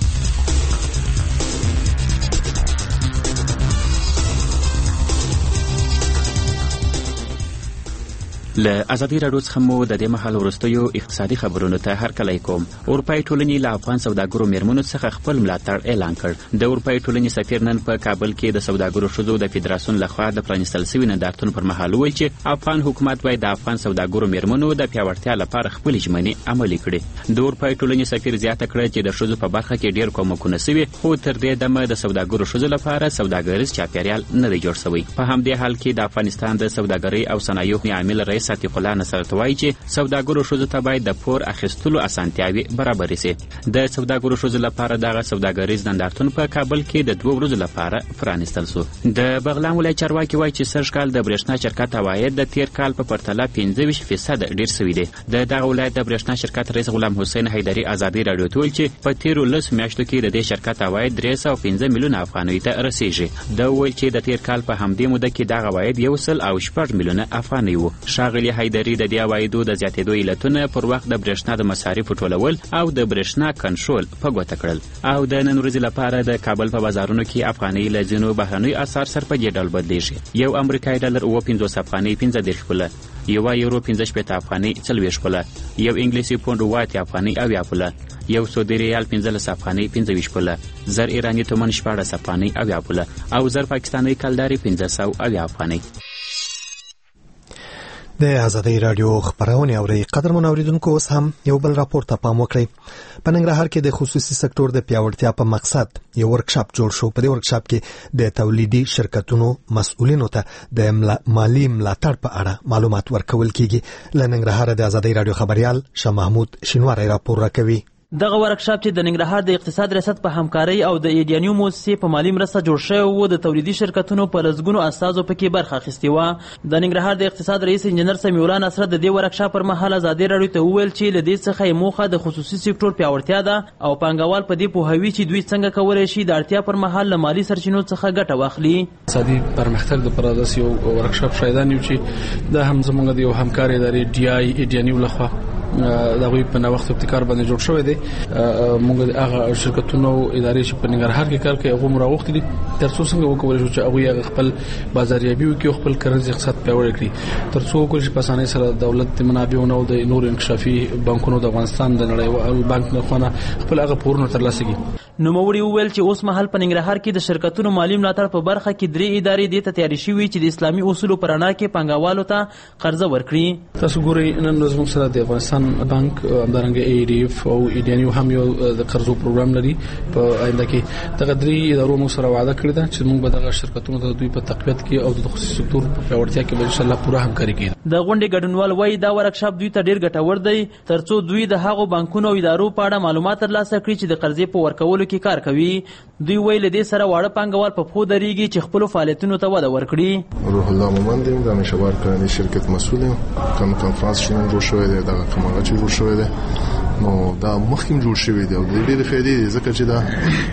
S2: له ازادي راډیو څخه مو د دې مهال وروستیو اقتصادي خبرونو ته هرکلی کوم. اروپایي ټولنې له افغان سوداګرو میرمنو څخه خپل ملاتړ اعلان کړ. د اروپایي ټولنې سفیر نن په کابل کې د سوداګرو ښځو د فدراسیون لخوا د پرانیستل شوي نندارتون پر مهال وویل چې افغان حکومت باید د افغان سوداګرو میرمنو د پیاوړتیا لپاره خپلې ژمنې عملي کړي. د اروپایي ټولنې سفیر زیاته کړه چې د ښځو په برخه کې ډېر کومکونه شوي خو تر دې دمه د سوداګرو ښځو لپاره سوداګریز چاپیریال نه دی جوړ شوی. په همدې حال کې د افغانستان د سوداګرۍ او صنایعو عامل رئیس عتیق الله نصر وایي چې سوداګرو ښځو ته باید د پور اخیستلو اسانتیاوې برابرې شي. د سوداګرو ښځو لپاره دغه سوداګریز نندارتون په کابل کې د 2 ورځو لپاره پرانیستل شو. د بغلان ولایت چارواکي وایي چې سږ کال د برېښنا شرکت عواید د تیر کال په پرتله 25% ډېر شوي دي. د دغه ولایت د برېښنا شرکت رئیس غلام حسین حیدري ازادي راډیو ته ویل چې په تیرو 10 میاشتو کې د دې شرکت عواید 315 میلیونه افغانۍ ته رسیږي. د ویل چې د تیر کال په همدې موده کې دغه عواید 1.8 میلیونه افغانۍ وو. ښاغلي حیدري د دې عوایدو د زیاتېدو علتونه پر وخت د برېښنا د مصارفو ټولول او د برېښنا کنټرول په ګوته کړل. او د نن ورځې لپاره د کابل په بازارونو کې افغانۍ له ځینو بهرنیو اسعار سره په دې ډول بدلیږي. یو امریکایي ډالر 50 افغانۍ 15 پوله، یو یورو 15 افغانۍ 40 پوله، یو انګلیسي پوند 80 افغانۍ 80 پوله، یو سعودي ریال 15 افغانۍ 15 پوله، زر ایرانی تومن 14 افغانۍ 80 پوله او زر پاکستاني کلداري 1580 افغانۍ.
S1: د آزادۍ راډیو خبرونه اوري. قدرمن اوریدونکو اوس هم یو بل راپور ته پام وکړئ. په ننګرهار کې د خصوصي سکتور د پیاوړتیا په مقصد یو ورکشاپ جوړ شو. په دې ورکشاپ کې د تولیدي شرکتونو مسؤلینو ته د مالی ملاتړ په اړه معلومات ورکول کیږي. له ننګرهار د آزادۍ راډیو خبريال شاه محمود شینواری راپور راکوي.
S16: دغه ورکشاپ چې د ننګرهار د اقتصاد ریاست په همکاري او د ایډیانیو موسسې په مالی مرسته جوړ شوی و، د تولیدي شرکتونو په لسګونو استازو پکې برخه اخیستې وه. د ننګرهار د اقتصاد رئیس انجنیر سمیع الله نصرت د دې ورکشاپ پر مهال ازادي راډیو ته وویل چې له دې څخه یې موخه د خصوصي سکتور پیاوړتیا ده او پانګوال په دې پوهوي چې دوی څنګه کولی شي د اړتیا پر مهال له مالي سرچینو څخه ګټه واخلي.
S17: اقتصادي پرمختګ لپاره د یو ورکشاپ شایدان یو چې د هم زموږ د یو همکار ادارې ډي آی ایډیانیو لخوا دا غوي په نو وخت ابتکار باندې جوړ شوی دی. موږ هغه شرکتونو ادارې چې په ننګرهار کې کار کوي هغه مراوغت دي ترڅو څنګه وکولای شو چې هغه خپل بازاریابي وکړي او خپل کرنسي اقتصاد پیاوړی کړي ترڅو وکولای شي په اسانۍ سره دولت د منابعونو او د نور انکشافي بانکونو د افغانستان د نړیوال بانک نه خونه خپل هغه پورونه ترلاسه کړي.
S16: نوموړي وویل چې اوس مهال په ننګرهار کې د شرکتونو مالی ملاتړ په برخه کې 3 ادارې دې ته تیاری شوي چې د اسلامي اصولو پر اړه کې پانګوالو ته قرضه ورکړي.
S17: تاسو ګورئ نن زموږ سره د افغانستان بانک همدارنګه ای ډی اف او ایډیانیو هم یو د قرضو پروګرام لري. په آینده کې دغه 3 ادارو موږ سره وعده کړې ده چې موږ به دغه شرکتونو ته دوی په تقویت کې او د خصوصي سکتور په پیاوړتیا کې به ان شاء الله پوره همکاري کوي.
S16: د غونډې ګډونوال وایي دا ورکشاپ دوی ته ډیر ګټور دی ترڅو دوی د هغو بانکونو او ادارو په اړه معلومات ترلاسه کړي چې د قرضې په ورکولو کې کار کوي. دوی ویل دې سره واړه پانګوال په پخو درېږي چې خپل فعالیتونو ته وده ورکړي.
S18: روح الله مومند یم د مشاور کاري شرکت مسؤل یم. کنفرانس شنن جوړ شوی دی دا کومه چې جوړ شوی دی نو دا مخکیم جوړ شوی دی او د دې فائدې ځکه چې دا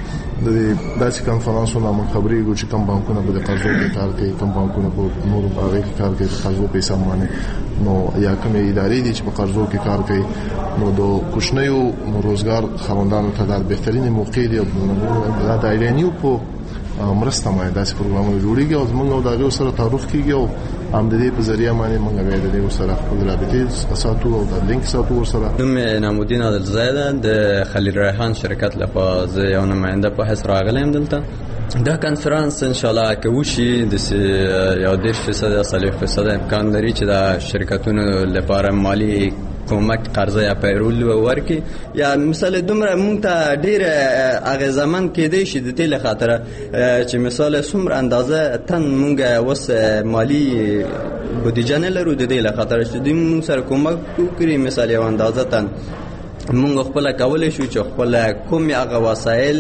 S18: د داسې کنفرانسونو موږ خبرېږو چې کوم بانکونه په قرضو کې کار کوي کوم بانکونه په نورو باغې کې کار کوي قرضو په حساب باندې نو یا کوم ادارې دي چې په قرضو کې کار کوي نو د کوچنیو روزګار خاوندانو ته د بهترین موقع دی او د ایډیانیو په مرسته باندې داسې پروګرامونه جوړیږي او موږ او دغه سره تعارف کیږي او هم د دې په ذریعہ باندې موږ به د دې سره خپل رابطې ساتو او د لینک ساتو سره.
S19: نوم نامودین عادلزاده د خلیل ریحان شرکت لخوا زه یو نماینده په حیث راغلی یم دلته. دا کنفرانس ان شاء الله که وشي د یو 10% یا 30% امکان لري چې دا شرکتونو لپاره مالی کومک قرضه یا پیرول ورکي یا مثال دومره مونږ ته ډیر اغیزمن کېدی شي د دې لخاطر چې مثال څومره اندازه تن مونږ وس مالی بودیجه نه لرو د دې لخاطر چې دوی مونږ سره کومک وکړي مثال یو اندازه تن مونږ خپل کولای شو چې خپل کوم هغه وسایل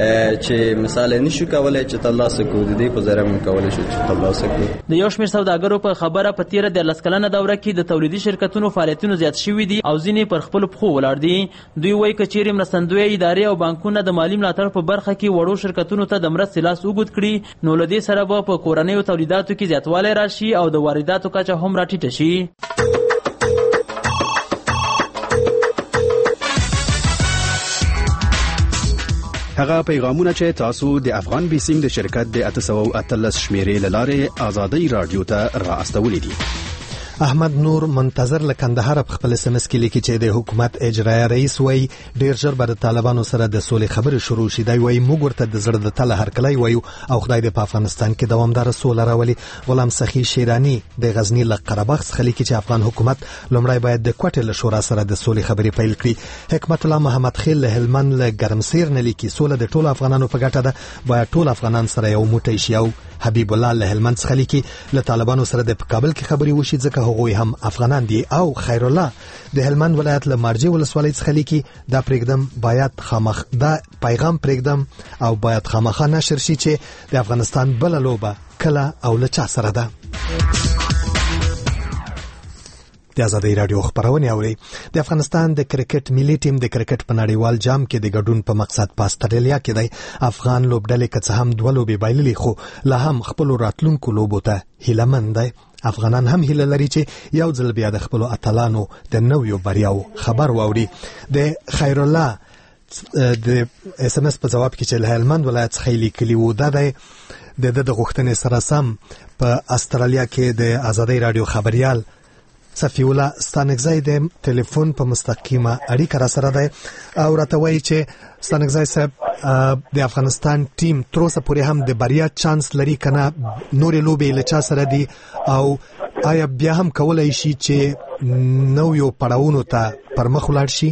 S19: چې مثال نشو کولای چې ترلاسه کړو د دې په ذریعہ مونږ کولای شو چې ترلاسه کړو.
S16: د یو شمېر سوداګرو په خبره په تیره 13 کلنه دوره کې د تولیدي شرکتونو فعالیتونه زیات شوي دي او ځینې پر خپل پښو ولاړ دي. دوی وایي که چیرې مرستندویه ادارې او بانکونه د مالی ملاتړ په برخه کې وړو شرکتونو ته د مرستې لاس اوږد کړي نو له دې سره به په کورنیو تولیداتو کې زیاتوالی راشي او د وارداتو کچه هم راټیټه شي.
S20: هغه پیغامونه چې تاسو د افغان بیسیم د شرکت د 813 شمیرې لاره آزادۍ رادیو ته را استولې دي.
S1: احمد نور منتظر له کندهار په خپل SMS کې لیکي چې د حکومت اجرایي رئیس وای ډیر ژر به د طالبانو سره د سولې خبرې شروع شي. دا وای موږ ورته د زړه د تله هرکلی وایو او خدای دې په افغانستان کې دوامدار سوله راولي. غلام سخی شیرانی د غزنی له قرهباغ څخه لیکي چې افغان حکومت لومړی باید د کوټې له شورا سره د سولې خبرې پیل کړي. حکمت الله محمد خیل له هلمند له ګرمسیر نه لیکي سوله د ټولو افغانانو په ګټه ده باید ټول افغانان سره یو موټی شي. او حبیب الله له هلمند څخه لیکي له طالبانو سره د کابل کې خبري وشي ځکه هغوی هم افغانان دي. او خیر الله د هلمند ولایت له مارجې ولسوالۍ څخه لیکي دا پرېږدم باید خامخ دا پیغام پرېږدم او باید خامخا نشر شي چې د افغانستان بل لوبه کله او له چا سره ده. د آزادۍ رادیو خبرونه اوري. د افغانستان د کرکټ ملي ټیم د کرکټ په نړیوال جام کې د ګډون په مقصد په استرالیا کې دی. افغان لوبډلې که څه هم 2 لوبې بایللې خو لا هم خپل راتلونکو لوبو ته هیله مند دي. افغانان هم هیله لري چې یو ځل بیا د خپل اتلانو د نویو بریاو خبر واوري. د خیر الله د SMS په جواب کې چې له هلمند ولایت څخه لیکلی و دا د غوښتنې سره سم په استرالیا کې د آزادۍ رادیو خبريال صفی الله ستانګزای د ټلیفون په مستقیمه اړیکه را سره ده او راته وایي چې ستانګزای صاحب د افغانستان ټیم تر اوسه پورې هم د بریا چانس لري کنه نورې لوبې له چا سره دي او آیا بیا هم کولای شي چې نو یو پړاوونو ته پر مخ ولاړ شي؟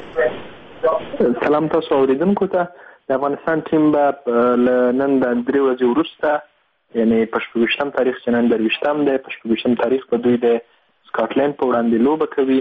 S21: سلام تاسو اوریدونکو ته. د افغانستان ټیم به نن د 3 ورځې وروسته یعنی په 28 تاریخ چې نن 20 دی په 28 تاریخ په دوی د سکاټلند په وړاندې لوبه کوي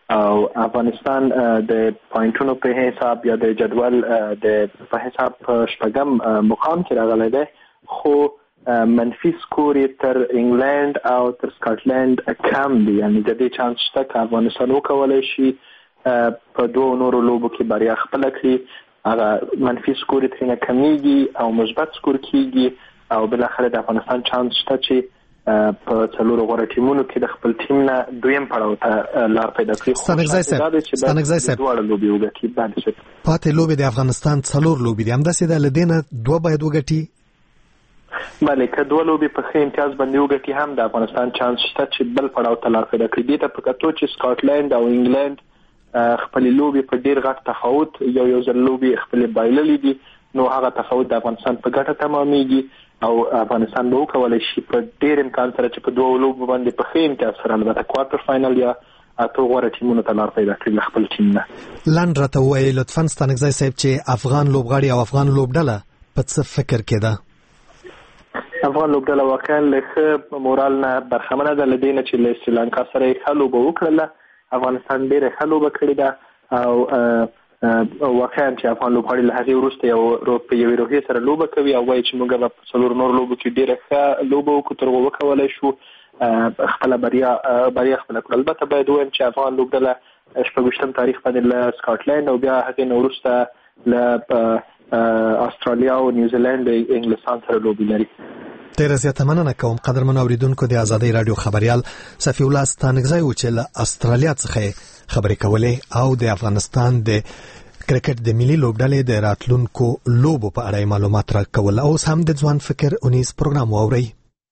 S21: او افغانستان د پوینټونو په حساب یا د جدول د په حساب شپږم مقام کې راغلی دی، خو منفي سکور تر انګلند او تر سکاټلند کم دی. یعنی د دې چانس شته چې افغانستان وکولای شي په دوه نورو لوبو کې بریا خپل کړي، هغه منفي سکور ترې نه کمیږي او مثبت سکور کیږي او بل اخر د افغانستان چانس شته چې په څلورو غوړه ټیمونو کې د خپل ټیم نه دویم پړاو ته لار پیدا کړي.
S1: ستانګزای صاحب
S21: دوه لوبي وګټي باندې شي.
S1: پاتې لوبي د افغانستان څلور لوبي دي، همداسې د لدینه دوه باید وګټي.
S21: بله که دوه لوبي په ښه امتیاز باندې وګټي هم د افغانستان چانس شته چې بل پړاو ته لار پیدا کړي. دې ته په کتو چې سکاټلند او انګلند خپل لوبي په ډیر غټ تفاوت یو ځل لوبي خپل بایللې دي، نو هغه تفاوت د افغانستان په ګټه تمامېږي او افغانستان به وکولای شي په ډیر امکان سره چې په دوه لوبو باندې په ښه امتیاز سره البته کوارټر فاینل یا اته غوړه ټیمونو ته لار پیدا کړي خپل ټیم نه.
S1: لاند راته وایي لطفاً ستانګزای صاحب چې افغان لوبغاړي او افغان لوبډله په څه فکر کې ده؟
S21: افغان لوبډله واقعا له ښه مورال نه برخمنه ده، له دې نه چې له سریلانکا سره یې ښه لوبه وکړله. افغانستان ډېره ښه لوبه کړې ده او واقعا چې افغان لوبغاړي له هغې وروسته په یوې روحیې سره لوبه کوي او وایي چې موږ به په څلور نور لوبو کې ډېره ښه لوبه وکړو، تر هغو وکولی شو خپله بریا خپله کړو. البته باید ووایم چې افغان لوبډله 26 تاریخ باندې له سکاټلند او بیا هغې نه وروسته له استرالیا او نیوزیلند او انګلستان سره لوبې لري.
S1: ډیره زیاته مننه کوم قدرمن اوریدونکو د ازادۍ رادیو خبريال صفی الله ستانګزای و چې له استرالیا څخه خبرې کولې او د افغانستان د کرکټ د ملي لوبډلې د راتلونکو لوبو په اړه معلومات راکول. او هم د ځوان فکر اونیز پروګرام واوري.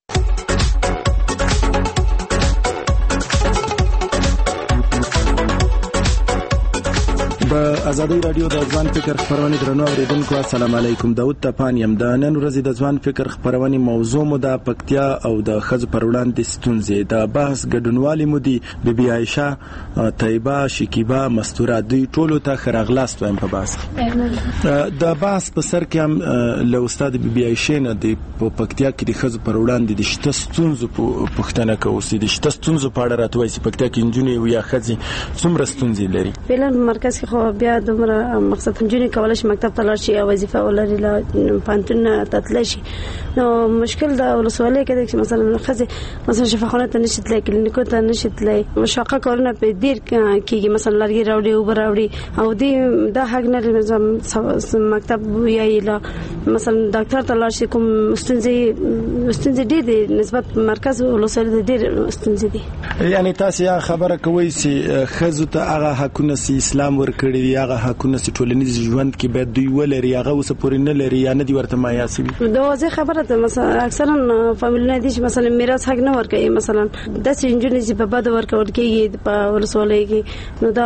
S4: په ازادۍ رادیو د ځوان فکر خبرونه درنو اوریدونکو السلام علیکم. داود تپان یم. د نن ورځې د ځوان فکر خبرونه موضوع مو د پکتیا او د خځو پر وړاندې ستونزې د بحث ګډونوالي مو دي بیبي عائشه، طیبه، شکیبه، مستوره، دوی ټولو ته خراغلاست وایم په بحث. د بحث په سر کې هم له استاد بیبي عائشه نه د پکتیا کې د خځو پر وړاندې د شته ستونزو پوښتنه کوو چې د شته ستونزو په اړه راته وایي چې پکتیا کې نجونې یا خځې څومره ستونزې لري.
S22: بلن مرکز کې بیا دومره مقصد نجونې کولای شي مکتب ته لاړ شي او وظیفه ولري لا پانتون ته تللی شي. نو مشکل دا ولسوالۍ کې چې مثلا ښځې مثلا شفاخانه ته نشي تللی، کلینیکو ته نشي تللی، مشاقه کارونه په ډېر کېږي، مثلا لرګي راوړي اوبه راوړي او دې دا حق نه لري مکتب ویایي لا مثلا ډاکټر ته لاړ شي. کوم ستونزې ډېر دي نسبت مرکز ولسوالۍ ته ډېر ستونزې دي.
S4: یعنی تاسو یا خبره کوئ چې ښځو ته هغه حقونه سي اسلام ورکړي دي، هغه حقونه چې ټولنیز ژوند کې باید دوی ولري، هغه اوس پورې نه لري یا نه دي ورته مایا سوي.
S22: دا واضح خبره ده. مثلا اکثرا فامیلونه دي چې مثلا میراث حق نه ورکوي، مثلا د سنجونې چې په بده ورکول کېږي په ولسوالۍ کې، نو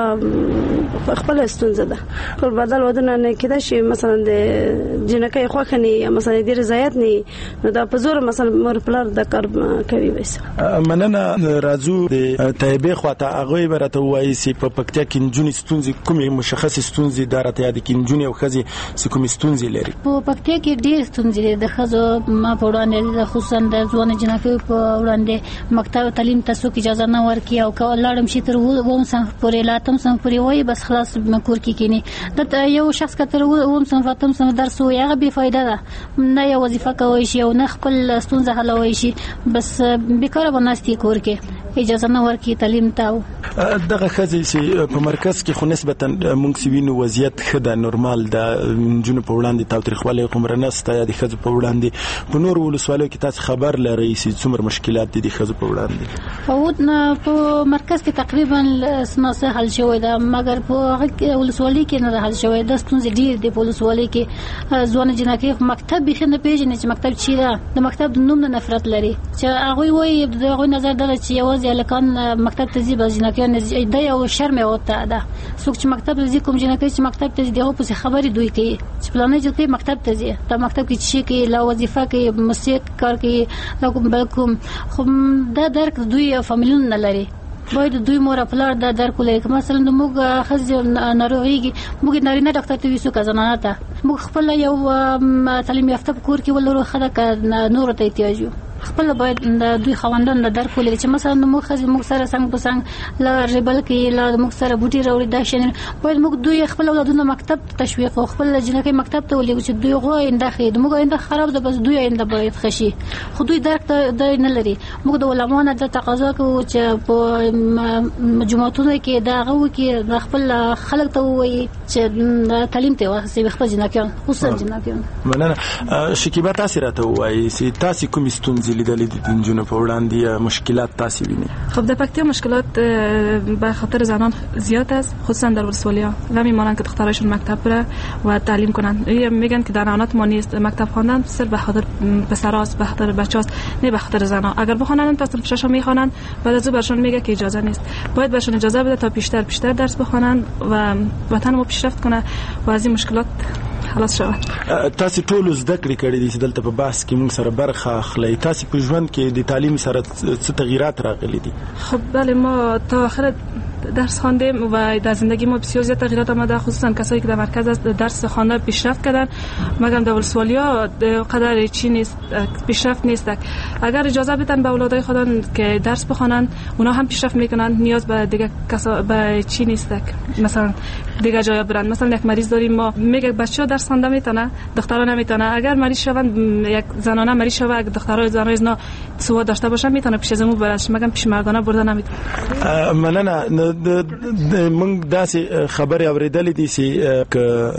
S22: دا خپل ستونزه ده. ټول بدل ودونه نه کېدای شي مثلا د جنکۍ خوښه نه یا مثلا د رضایت نه، نو دا په زور مثلا مور پلار د کار کوي. وایي
S4: مننه. راځو د طیبه خواته هغه برته وایي چې په پکتیا کې نجونې ستونزې کومې مشخص ستونزې دارته یاد کې نجونې او ښځې کومې ستونزې لري؟
S23: په پکتیا کې ډېر ستونزې دي د ښځو ما په وړاندې، خصوصا د ځوان جنکیو په وړاندې مکتب تعلیم ته څوک اجازه نه ورکوي او که لاړم شي تر اووم صنف پورې لا اتم صنف پورې وایي بس خلاص کور کې کینی. دلته یو شخص که تر اووم صنف اتم صنف درس وایي هغه بې فایده ده، نه یو وظیفه کولی شي او نه خپل ستونزه حلولی شي، بس بیکاره به ناستې کور کې اجازه نه ورکوي تعلیم ته.
S4: دغه ښځې چې په مرکز کې خو نسبتا موږ چې وینو وضعیت ښه ده، نورمال ده، نجونو په وړاندې تاوتریخوالی قمره نسته یا د ښځو په وړاندې. په نورو ولسوالیو کې تاسو خبر لرئ چې څومره مشکلات دي د ښځو په وړاندې؟
S23: په مرکز کې تقریبا څه حل شوی ده، مګر په ولسوالۍ کې نه ده حل شوی. دا ستونزې ډېرې دي په ولسوالۍ کې. ځوانه جنکۍ مکتب بیخي نه پېژني چې مکتب چی ده، د مکتب د نوم نه نفرت لري. چې هغوی وایي د هغوی نظر دا چې یوازې هلکان مکتب ته ځي، بس جنکۍ دا یو شرم یې ورته ده. څوک چې مکتب ته ځي، کوم جنکۍ چې مکتب ته ځي د هغو پسې خبرې دوی کوي چې فلانی جنکۍ مکتب ته ځي، دا مکتب کې څه کوي، لا وظیفه کوي، موسیقي کار کوي، لا کوم خو دا درک دوی فامیلونه نه لري. باید دوی مور پلار دا درک ولري. مثلا د موږ ښځې ناروغېږي، موږ نارینه ډاکټر ته ویسو که زنانه ته، موږ خپله یو تعلیم یافته په کور کې ولرو ښه ده که نورو ته احتیاج یو. خپل باید د دوی خوندان د درک ولري چې مثلا موږ سره څنګه په څنګه لا ریبل کې لا موږ سره بوټي راوړي دا شین باید موږ دوی خپل اولادونه مکتب تشویق او خپل جنکې مکتب ته ولېږو چې دوی غواړي انده خې موږ انده خراب ده بس دوی انده باید خشي خو دوی درک د نه لري موږ د علماو نه د تقاضا کوو چې په مجموعاتونو کې دا غو کې د خپل خلک ته وایي چې تعلیم ته واسي خپل جنکې خصوصا جنکې
S4: مننه شکیبا تاسو راته وایي چې تاسو کوم ستونزې لیدلې دي د جنونو په وړاندې مشکلات تاسو ویني
S8: خب در پکتیا مشکلات به خاطر زنان زیاد است خصوصا در ولسوالی‌ها و میمانند که دخترایشون مکتب بره و تعلیم کنن میگن که در آنات ما نیست مکتب خواندن صرف به خاطر پسراست به خاطر بچاست نه به خاطر زنا اگر بخونن تا صرف ششم میخوانن بعد از برشون میگه که اجازه نیست باید برشون اجازه بده تا بیشتر درس بخونن و وطن ما پیشرفت کنه و از این مشکلات خلاص شوه.
S4: تاسو ټول زده کړې کړې دي چې دلته په بحث کې موږ سره برخه اخلي تاسو په ژوند کې د تعلیم سره څه تغییرات راغلي دي؟
S8: خب بله ما تا آخر درس خواندیم و در زندگی ما بسیار زیاد تغییرات آمده خصوصا کسایی که در مرکز است درس خواندن پیشرفت کردن مگر در ولسوالی‌ها قدر چی نیست پیشرفت نیست اگر اجازه بدن به اولادای خودن که درس بخوانن اونا هم پیشرفت میکنن نیاز به دیگه به چی نیست مثلا دیگه جای برن مثلا یک مریض داریم ما میگه بچه‌ها درس خوندن میتونه دخترها نمیتونه اگر مریض شوند یک زنانه مریض شوه اگر دخترها زنای نه سواد داشته باشن میتونه پیش از اون برش مگر پیش مردانه برده نمیتونه
S4: مننه موږ داسې خبرې اورېدلې دي چې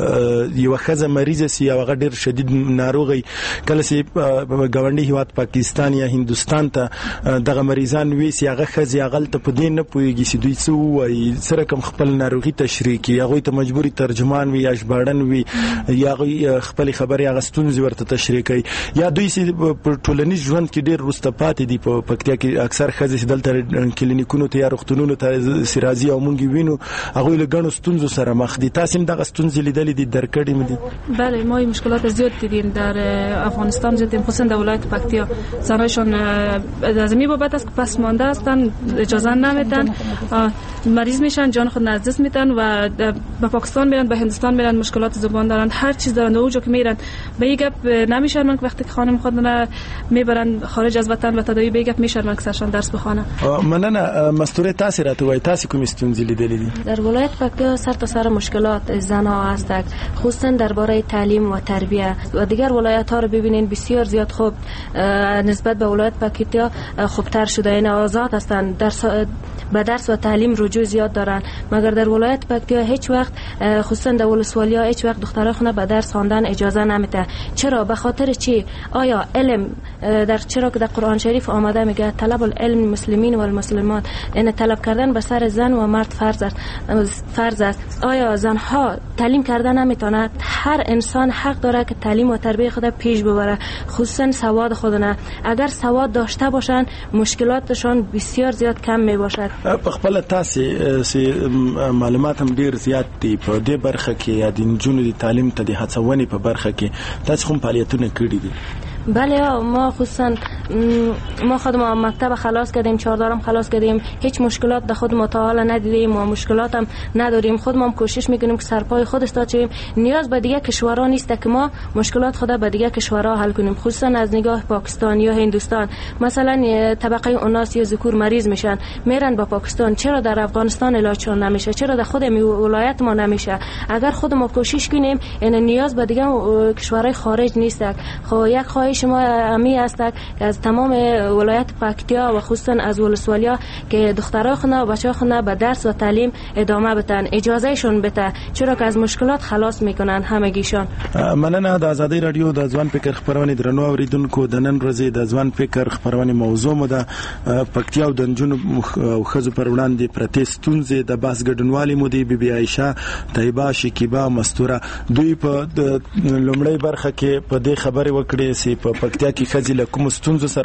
S4: یو ښځه مریضه سي او هغه ډېر شدید ناروغي کله چې ګاونډي هیواد پاکستان یا هندستان ته دغه مریضان وي چې هغه ښځې هغلته په دې نه پوهېږي چې دوی څه ووایي څه رقم خپل ناروغي تشریح کړي هغوی ته مجبوري ترجمان وي یا ژباړن وي یا هغوی خپلې خبرې هغه ستونزې ورته تشریح کوي یا دوی چې په ټولنیز ژوند کې ډېر وروسته پاتې دي په پکتیا کې اکثر ښځې چې دلته کلینیکونو ته یا روغتونونو ته راځي او مونږ وینو هغه له ګڼو ستونزو سره مخ دي تاسو هم دغه ستونزې لیدلې دي درکړې مې دي
S8: بله ما مشکلات زیاد دیدیم در افغانستان دیدیم خصوصا در ولایت پکتیا زنایشون از می بابت است که پس مانده هستن اجازه نمیدن مریض میشن جان خود از دست میدن و به پاکستان میرن به هندستان میرن مشکلات زبان دارن هر چیز دارن اونجا که میرن به یک گپ نمیشرمن که وقتی که خانم خودنا میبرن خارج از وطن و تداوی به یک گپ میشرمن که سرشان درس بخوانن مننه
S4: مستوره تاسو راته وای تاسو کوم ستونزې لیدلې دي
S3: در ولایت پکتیا سر تا سر مشکلات زنها هستند خصوصا درباره تعلیم و تربیت و دیگر ولایت ها رو ببینین بسیار زیاد خوب نسبت به ولایت پکتیا خوبتر شده این آزاد هستند به درس و تعلیم رجوع زیاد دارن مگر در ولایت پکتیا هیچ وقت خصوصا در ولسوالیا هیچ وقت دخترای خونه به درس خواندن اجازه نمیده چرا به خاطر چی آیا علم در چرا که در قرآن شریف آمده میگه طلب العلم المسلمین و المسلمات این طلب کردن به سر زن و مرد فرض است آیا زنها تعلیم کردن نمیتونه هر انسان حق داره که تعلیم و تربیت خود پیش ببره خصوصا سواد خودنه اگر سواد داشته باشن مشکلاتشون بسیار زیاد کم میباشد
S4: په خپل تاسو معلومات هم ډیر زیات دي په دې برخه کې یا د نجونو د تعلیم ته د هڅونې په برخه کې تاسو کوم فعالیتونه کړی دي
S3: بله ما خصوصا ما خودم مکتب خلاص کردیم چهاردارم خلاص کردیم هیچ مشکلات در خود متعال ندیدیم و مشکلات هم نداریم خودمون کوشش میکنیم که سرپای خود استاد نیاز به دیگه کشورها نیست که ما مشکلات خود به دیگه کشورها حل کنیم خصوصا از نگاه پاکستان یا هندوستان مثلا طبقه اوناس یا ذکور مریض میشن میرن با پاکستان چرا در افغانستان علاجشون نمیشه چرا در خود ولایت ما نمیشه اگر خود ما کوشش کنیم این نیاز به دیگه کشورهای خارج نیست خب یک شما امی هستند که از تمام ولایت پکتیا و خصوصا از ولسوالیا که دخترای خونه و بچه‌ها خونه به درس و تعلیم ادامه بدن اجازهشون بده چرا که از مشکلات خلاص میکنن همگیشون
S4: مننه د ازادي رادیو د ځوان فکر خبرونه درنو اوریدونکو د نن ورځې د ځوان فکر خبرونه موضوع مو د پکتیا او د جنوب او خزو پر وړاندې پرتې ستونزې د باس ګډونوالي مو دی بي عائشه طیبه شکیبا مستوره دوی په لومړی برخه کې په دې خبرې وکړې چې په پکتیا کې خځې له کوم ستونزو سره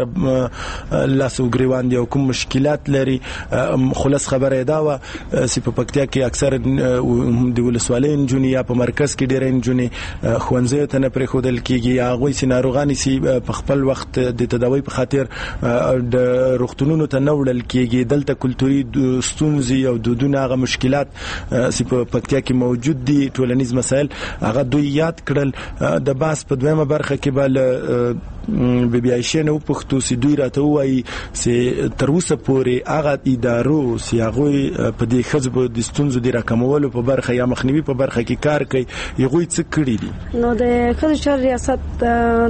S4: لاس او ګریوان دي او کوم مشکلات لري خلاص خبره دا و چې په پکتیا کې اکثر د ولسوالۍ نجونې یا په مرکز کې ډېرې نجونې ښوونځیو ته نه پرېښودل کېږي یا هغوی چې ناروغانې چې په خپل وخت د تداوی په خاطر د روغتونونو ته نه وړل کېږي دلته کلتوري ستونزې او دودونه هغه مشکلات چې په پکتیا کې موجود دي ټولنیز مسایل هغه دوی یاد کړل د باس په دویمه برخه کې به بي عائشہ نو پښتو سي دوی راته وایي چې تر اوسه پورې هغه ادارو چې هغه په دې خزب د ستونزو د راکمولو په برخه یا مخنیوي په برخه کې کار کوي یغوی څه کړی دي. نو د خزب شهر ریاست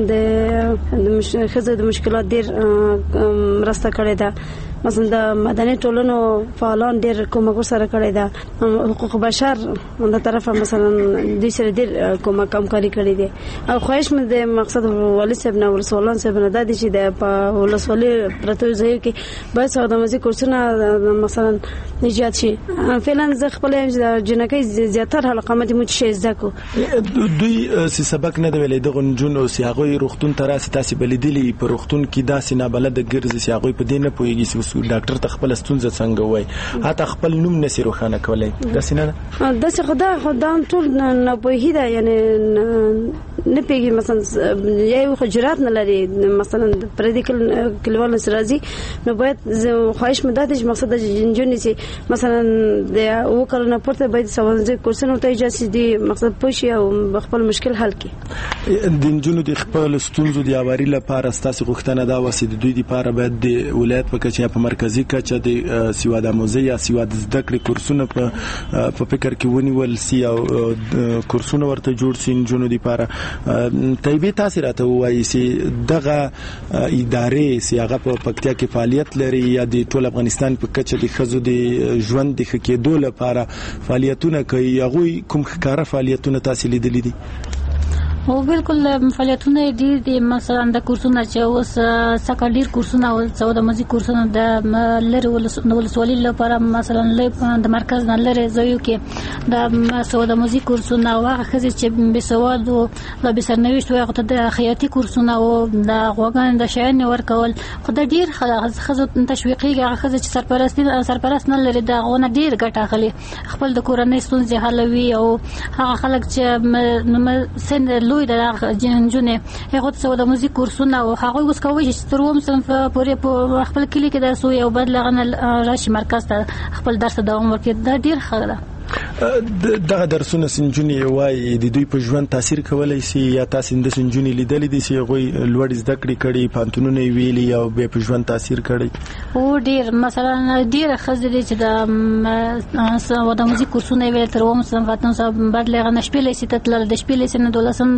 S4: د خزب د مشکلات ډیر مرسته کړې ده. مثلا د مدني ټولنو فعالان ډیر کومک سره کړی ده. حقوق بشر د طرفه مثلا دوی سره ډیر کومک همکاري کړې ده. او خواهش مې د مقصد والي صاحب نه ولسوالان صاحب نه د دې چې د ولسوالي پرته ځای کې باید سودامزي کورسونه مثلا ایجاد شي. فعلا زه خپل جنکې زیاتره حلقامات مو چې زده دوی سي سبق نه دی ویلې د غنجونو سي هغه روختون تراسي تاسو بلیدلې په روختون کې داسې نه بلد ګرځي سي هغه په دینه پويږي ډاکټر ته خپل ستونزه څنګه وای حتی خپل نوم نسی روښانه کولای داسې نه داسې خدا ټول نه پوهی دا یعنی نه پیږي مثلا یو خجرات نه لري مثلا پردیکل کلیوال سرازي نو باید خواهش مدد مقصد جنجونی سي مثلا د وکړنه پورته باید سوالځي کورسونه ته اجازه دي مقصد پوښي او خپل مشکل حل کړي. د جنونو د خپل ستونزو د اواري لپاره ستاسو غوښتنه دا وسه د دوی لپاره باید د ولایت په کچه په مرکزی کچه د سیواد آموزي یا سیواد زده کړې کورسونه په فکر کې ونیول سي او کورسونه ورته جوړ سي جنونو لپاره. طيبه تاسو راته وایي چې دغه ادارې سي هغه په پکتیا کې فعالیت لري یا د ټول افغانستان په کچه د خزو د ژوند د خکېدو لپاره فعالیتونه کوي هغه کوم ښکارا فعالیتونه تاسو لیدلې دي؟
S23: او بالکل فعالیتونه ډیر دي مثلا د کورسونه چې اوس سکندري کورسونه او سودامزي کورسونه د لری ولسوالي لپاره مثلا د مرکز نه لری ځایو کې د سودامزي کورسونه او هغه چې به سواد او د بسرنويشت او د خیاطي کورسونه او د غوګان د شاین ورکول خدای ډیر خزو تشویقي هغه چې سرپرست نه لري د غونه ډیر ګټه اخلي خپل د کورنۍ ستونزې حلوي او هغه خلک چې سن د جنجونه هغه څه د موزیک کورسونه او هغه اوس کوي چې تر ومه صنف په خپل کلی کې د سوی او بدلغه راشي مرکز ته خپل درس دوام ورکړي دا ډیر ښه ده. دغه درسونه سنجونی وای د دوی په ژوند تاثیر کولای شي یا تاسو د سنجونی لیدلې دي چې غوي لوړ زده کړې کړي پانتونونه ویلي او به په ژوند تاثیر کړي او ډیر مثلا ډیر خزري چې د سودامزي کورسونه ویل تر ومه صنف صاحب بدلغه نشپلې سي تل د شپلې سن دولسم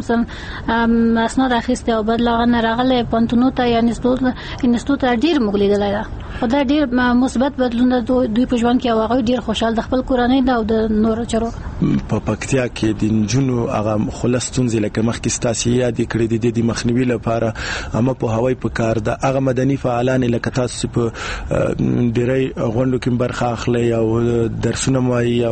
S23: سم اسناد اخیسته او بدلغه نه راغله پانتونو ته یا انستوت ډیر مغلیدلای دا خدای ډیر مثبت بدلونه دوی په ژوند کې واغې ډیر خوشاله د خپل کورنۍ دا نور چرو په پکتیا کې د جنونو هغه خلاصتون ځکه مخکې ستاسو یاد کړی د مخنیوي لپاره اما په هوای په کار د هغه مدني فعالان لکه تاسو په ډیری غونډو کې برخه اخلي او درسونه موي او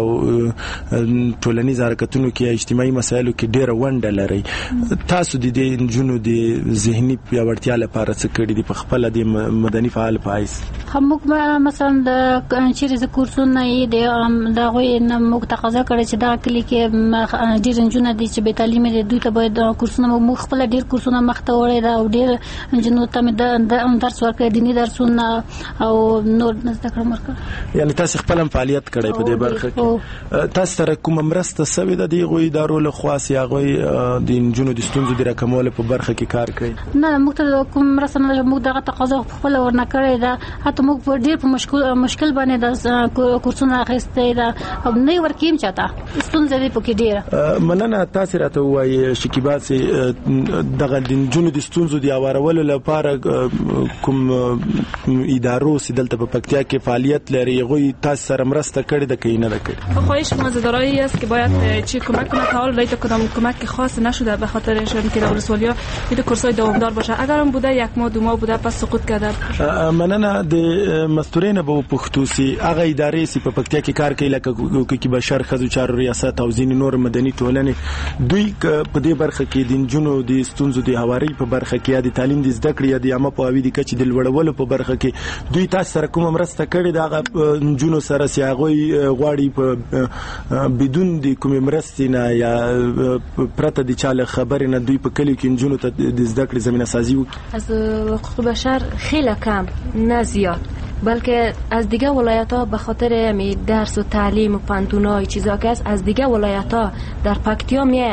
S23: ټولنیز حرکتونو کې اجتماعي مسایلو کې ډیره ونډه لري تاسو د جنونو د ذهني پیاوړتیا لپاره څه کړی دي په خپل د مدني فعال پایس هم مثلا د چیرې کورسونه یې د غوي موږ تقاضا کړې چې دا کلی کې ډیر انجونه دي چې به تعلیم دي دوی ته باید کورسونه موږ خپل ډیر کورسونه مخته وړي دا او ډیر انجنو ته د درس ورکړي دیني درسونه او نور زده کړم ورکړي یعنی تاسو خپل فعالیت کړئ په دې برخه کې تاسو سره کوم مرسته سوي د دې غوي ادارو له خاص یا غوي د انجونو د ستونزو د راکمول په برخه کې کار کوي نه موږ ته کوم مرسته نه موږ دغه تقاضا خپل ورنه کړی دا حتی موږ ډیر په مشکل باندې د کورسونه اخیسته دا نه ورکیم چاته ستونزې دي پکې ډیره مننه تاسو راته وایي شکیبا سي دغه د جنونو د ستونزو دی اورولو لپاره کوم ادارو سیدلته په پکتیا کې فعالیت لري غوي تاسو سره مرسته کړې ده کې نه ده کړې
S3: خواهش مزدورایی است که باید چی کمک کنه تا حالا لیت کدام کمک خاص نشده به خاطر شون که ولسوالی‌ها این کورسای دوامدار باشه اگر هم بوده یک ماه دو ماه بوده پس سقوط کرده
S4: مننه د مستورین به پختوسی هغه ادارې سی په پکتیا کې کار کوي لکه کې بشر خزو چارو ریاست او ځینې نور مدني ټولنې دوی په دې برخه کې د جنونو د ستونزو د هواري په برخه کې یا د تعلیم د زده کړې یا د عامه پوهاوي د کچې د لوړولو په برخه کې دوی تاسو سره کوم مرسته کړې ده جنونو سره سیاغوي غواړي په بدون د کوم مرستې نه یا پرته د چاله خبرې نه دوی په کلی کې جنونو ته د زده کړې زمينه سازي وکړي
S3: از حقوق بشر خیلی کم نه زیاد بلکه از دیگه ولایت‌ها به خاطر درس و تعلیم و پانتونای چیزا که از دیگه ولایت‌ها در پکتیا میان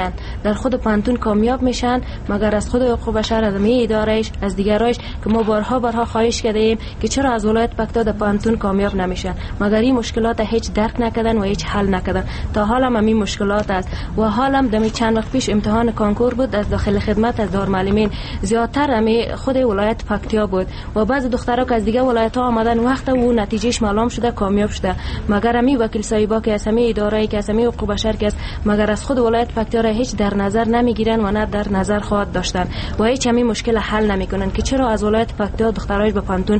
S3: در خود پانتون کامیاب میشن، مگر از خود حقوق بشر، از ادارهش، از دیگرایش که ما بارها خواهش کردیم که چرا از ولایت پکتا در پانتون کامیاب نمیشن، مگر این مشکلات هیچ درک نکردن و هیچ حل نکردن. تا حالا هم این مشکلات است و حالا دمی چند وقت پیش امتحان کانکور بود از داخل خدمت از دارالمعلمین، زیادتر همی خود ولایت پکتیا بود و بعضی دخترها که از دیگه ولایت ها آمدن وقت و نتیجهش معلوم شده کامیاب شده، مگر همی وکیل صاحبا که از همی اداره که از همی حقوق بشر که است، مگر از خود ولایت پکتیا را هیچ در نظر نمیگیرن و نه در نظر خواهد داشتن و هیچ همی مشکل حل نمیکنن که چرا از ولایت پکتیا دخترایش به پانتون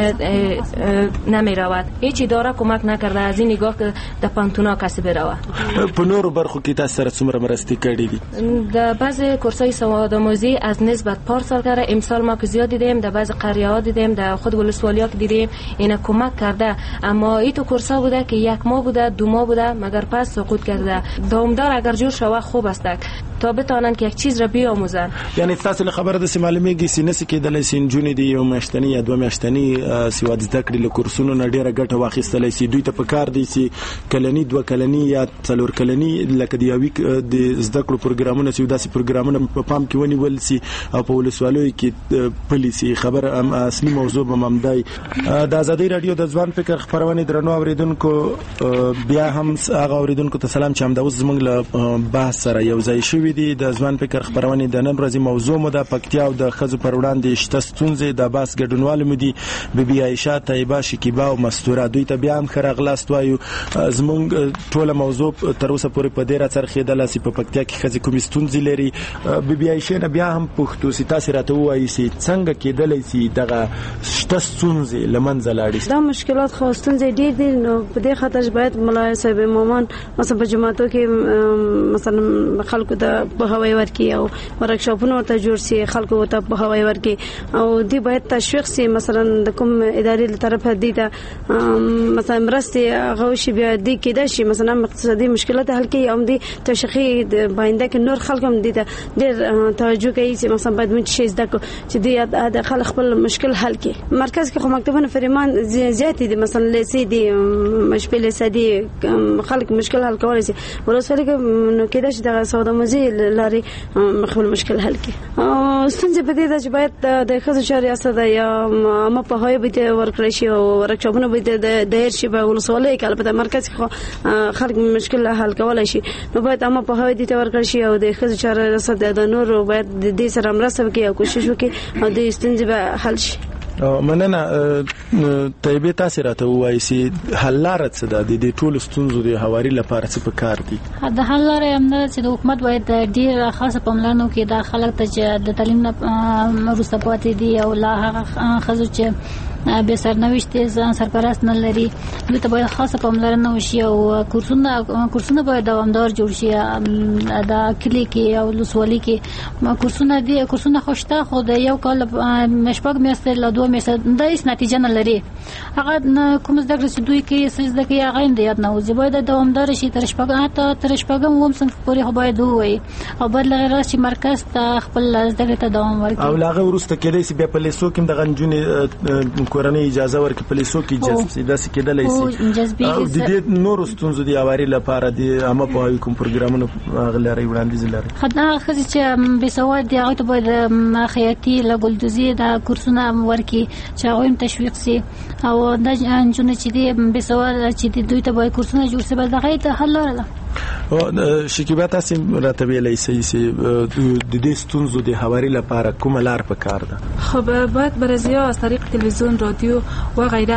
S3: نمی رود. هیچ اداره کمک نکرده از این نگاه که در پانتونا کسی برود.
S4: په نورو برخو کې تاسو سره څومره مرستې کړې دي؟
S3: در بعضی کورسای سوادآموزی از نسبت پارسال کرده، امسال ما که زیاد دیدیم، در بعضی قریه ها دیدیم، در خود ولسوالی ها که دیدیم اینا کمک کرده، اما این تو کورسا بوده که 1 ماه بوده 2 ماه بوده مگر پس سقوط کرده. دامدار اگر جور شوه خوب است تا بتانن که یک چیز را بیاموزن.
S4: یعنی تاسو له خبره د معلومیږي سینې کې د لسین جون دي یو میاشتنی یا 2 میاشتنی سواد زده کړي له کورسونو نه ډیره ګټه واخیستلای سي. دوی ته پکار دي چې کلنی 2 کلنی یا 4 کلنی لکه د یوې د زده کړو پروګرامونه چې داسې پروګرامونه په پام کې ونیول سي او په ولسوالیو کې پالیسي خبر اصلي موضوع به ممدای. د ازادي رادیو د ځوان فکر خبرونه درنو اوریدونکو بیا هم هغه اوریدونکو ته سلام چې هم د اوس زموږ له بحث سره یو ځای شوی دي. د ځوان فکر خبرونه د نن ورځې موضوع مو د پکتیا او د خزو پر وړاندې شته ستونزې د باس ګډونوال مو دي بیبي عائشہ طیبه شکیبا او مستوره. دوی ته بیا هم خراغلاست وایو. زموږ ټوله موضوع تر اوسه پورې په ډیره څرخېدله چې په پکتیا کې خزې کومې ستونزې لري. بیبي عائشہ نه بیا هم پښتو سي تاسو راته وایي چې څنګه کېدلی سي دغه شته ستونزې له منځه لاړې؟
S22: دا مشکلات خو ستونزې ډېر دي، نو په دې خاطر باید مولوي صاحب امامان مثلا په جماعتو کې مثلا خلکو ته پوهاوی ورکړي او ورکشاپونه ورته جوړ سي، خلکو ته پوهاوی ورکړي او دی باید تشویق سي. مثلا د کوم ادارې له طرفه دی ته مثلا مرستې هغه شي بیا دی کېدای شي مثلا اقتصادي مشکلات حل کړي او دی تشخیص د باینده کې نور خلک هم دی ته ډېر توجه کوي چې مثلا باید موږ شي زده کړو چې دی د خلک خپل مشکل حل کړي. مرکز کې خو مکتبونه فریمان زیات دي، مثلا لیسې دي، مشپل لیسې دي، خلک مشکل حل کولای شي. ورسره کې نو کېدای شي د سوداموزي لاري خپل مشکل حل کړي. ستونزې په دې ده چې باید د ښځو چارې ریاست یا عامه پوهاوی به ورکړی شي او ورکشاپونه به دایر شي په ولسوالۍ کې. البته مرکز کې خلک مشکل حل کولای شي، نو باید عامه پوهاوی دې ته ورکړی شي او د ښځو چارې ریاست د نور باید د دې سره مرسته وکړي او کوشش وکړي او د ستونزې به حل شي.
S4: مننه. طيبه تاسو راته وایي چې حل لاره څه ده د دې ټولو ستونزو د هواري لپاره څه پکار دي؟
S23: د حل لاره هم ده چې د حکومت باید ډېر خاصه پاملرنه وکړي د خلک ته چې د تعلیم نه وروسته پاتې دي او لا هغه ښځو چې به سرنوشت ځان سرپرست نه لري دوی ته باید خاصه پاملرنه وشي او کورسونه باید دوامدار جوړ شي. د کلی کې او ولسوالۍ کې کورسونه خوشته خو د یو کال مشپږ میاشتې له 2 میاشتې د هیڅ نتیجه نه لري. هغه کوم زده کړې چې دوی کې زده کوي هغه هم د یاد نه وځي، باید دوامدار شي. تر شپږم اووم صنف پورې خو باید ووایي او باید له غیر چې مرکز ته خپل زده کړې ته دوام ورکړي
S4: او له هغه وروسته کېدای شي بیا په لیسو کې د غنجونې کورنۍ اجازه ورکړي په لیسو کې جذب شي. داسې کېدلی شي او د دې نورو ستونزو د هواري لپاره د عامه پوهاوي کوم پروګرامونه هغه لري وړاندیز لري.
S23: هغه ښځې چې بې سواد دي هغوی ته باید خیاطي له ګلدوزي د کورسونه ورکړي چې هغوی هم تشویق سي او دا نجونې چې دي بې سواد چې دي دوی ته باید کورسونه جوړ سي. بس دغه ته حل لاره ده.
S4: شکیبا تاسو راته ویلای شئ چې د دې ستونزو د هواري لپاره کومه لار پکار ده؟
S8: خب باید برزیا از طریق تلویزیون، رادیو و غیره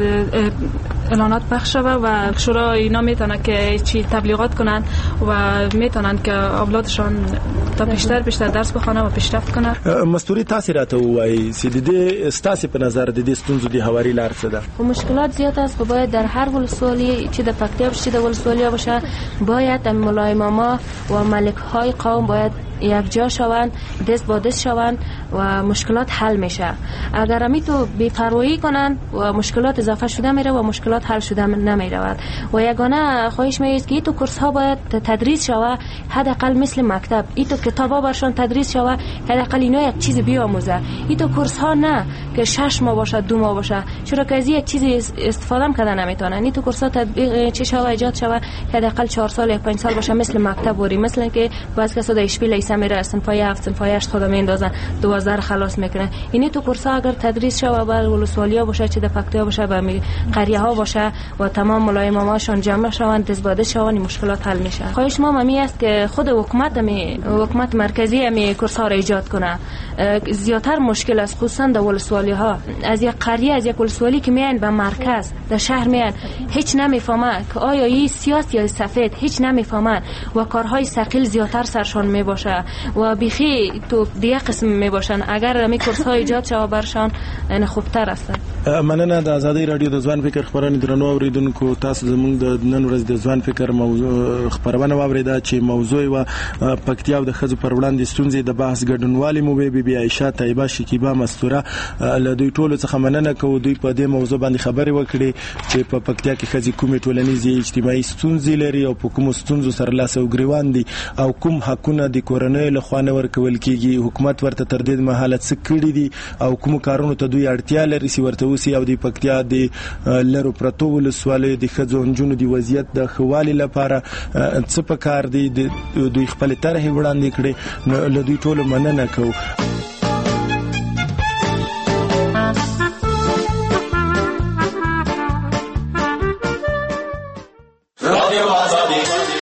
S8: اعلانات پخش شود و شورا اینا میتونن که چی تبلیغات کنن و میتونن که اولادشان تا بیشتر درس بخونه و پیشرفت کنه.
S4: مستوری تاسو راته وایي چې د دې ستاسو په نظر د دې ستونزو د هواري لار څه ده؟
S3: مشکلات زیات است. باید در هر ولسوالی چې د پکتیا باشه، د ولسوالی باشه، باید ملای ماما و ملک های قوم باید یک جا شوند، دست با دست شوند و مشکلات حل میشه. اگر همی تو بی‌پروایی کنن و مشکلات اضافه شده میره و مشکلات حل شده نمیرود. و یگانه خواهش میست که تو کورس ها باید تدریس شوه، حداقل مثل مکتب تو کتابا برشان تدریس شوه، حداقل اینا یک چیز بیاموزه. تو کورس ها نه که 6 ماه باشه 2 ماه باشه، چرا که از یک چیز استفاده کردن نمیتونن. تو کورس ها تطبیق چه شوه ایجاد شوه که حداقل 4 سال یا 5 سال باشه مثل مکتب بوری، مثل که بعضی کسا در اشپیل ایسا میره صنف 7 صنف 8 خود میندازن 2000 خلاص میکنه. تو کورس ها اگر تدریس شوه بر ولسوالی ها باشه، چه در پکتیا باشه، به قریه ها باشه و تمام ملای ماماشون جمع شوند دزباده شوند، مشکلات حل میشه. خواهش ما می است که خود حکومت مرکزی می کورس ها را ایجاد کنه. زیاتر مشکل است خصوصا در ولسوالی ها. از یک قریه از یک ولسوالی که میان به مرکز در شهر میان هیچ نمیفهمه که آیا این سیاه یا سفید، هیچ نمیفهمن و کارهای ثقیل زیاتر سرشان میباشه و بیخی تو دیگه قسم میباشن. اگر می کورس ها ایجاد شوه برشان ان خوبتر است.
S4: مننه. د آزادۍ رادیو د ځوان فکر خبرونه درنو اوریدونکو، تاسو زموږ د نن ورځ د ځوان فکر موضوع خبرونه واوریده چې موضوع و پکتیا او د خزو پر وړاندې ستونزې د بحث ګډونوالي مو بي عائشہ طیبه شکیبا مستوره له دوی ټولو څخه مننه کوو. دوی په دې موضوع باندې خبرې وکړي چې په پکتیا کې خزي کومې ټولنیزې اجتماعي ستونزې لري او په کوم ستونزو سره لاس او ګریوان دي او کوم حقونه د کورنۍ له خوا نه ورکول کیږي، حکومت ورته تر دې مهاله څه کړی دي او کوم کارونو ته دوی اړتیا لري چې ورته وسی او د پکتیا د لرو پرتو ولسوالۍ د خزو انجونو د وضعیت د خوالي لپاره څه پکار دي دوی خپل طرح وړاندې کړي. له دوی ټولو مننه کوو.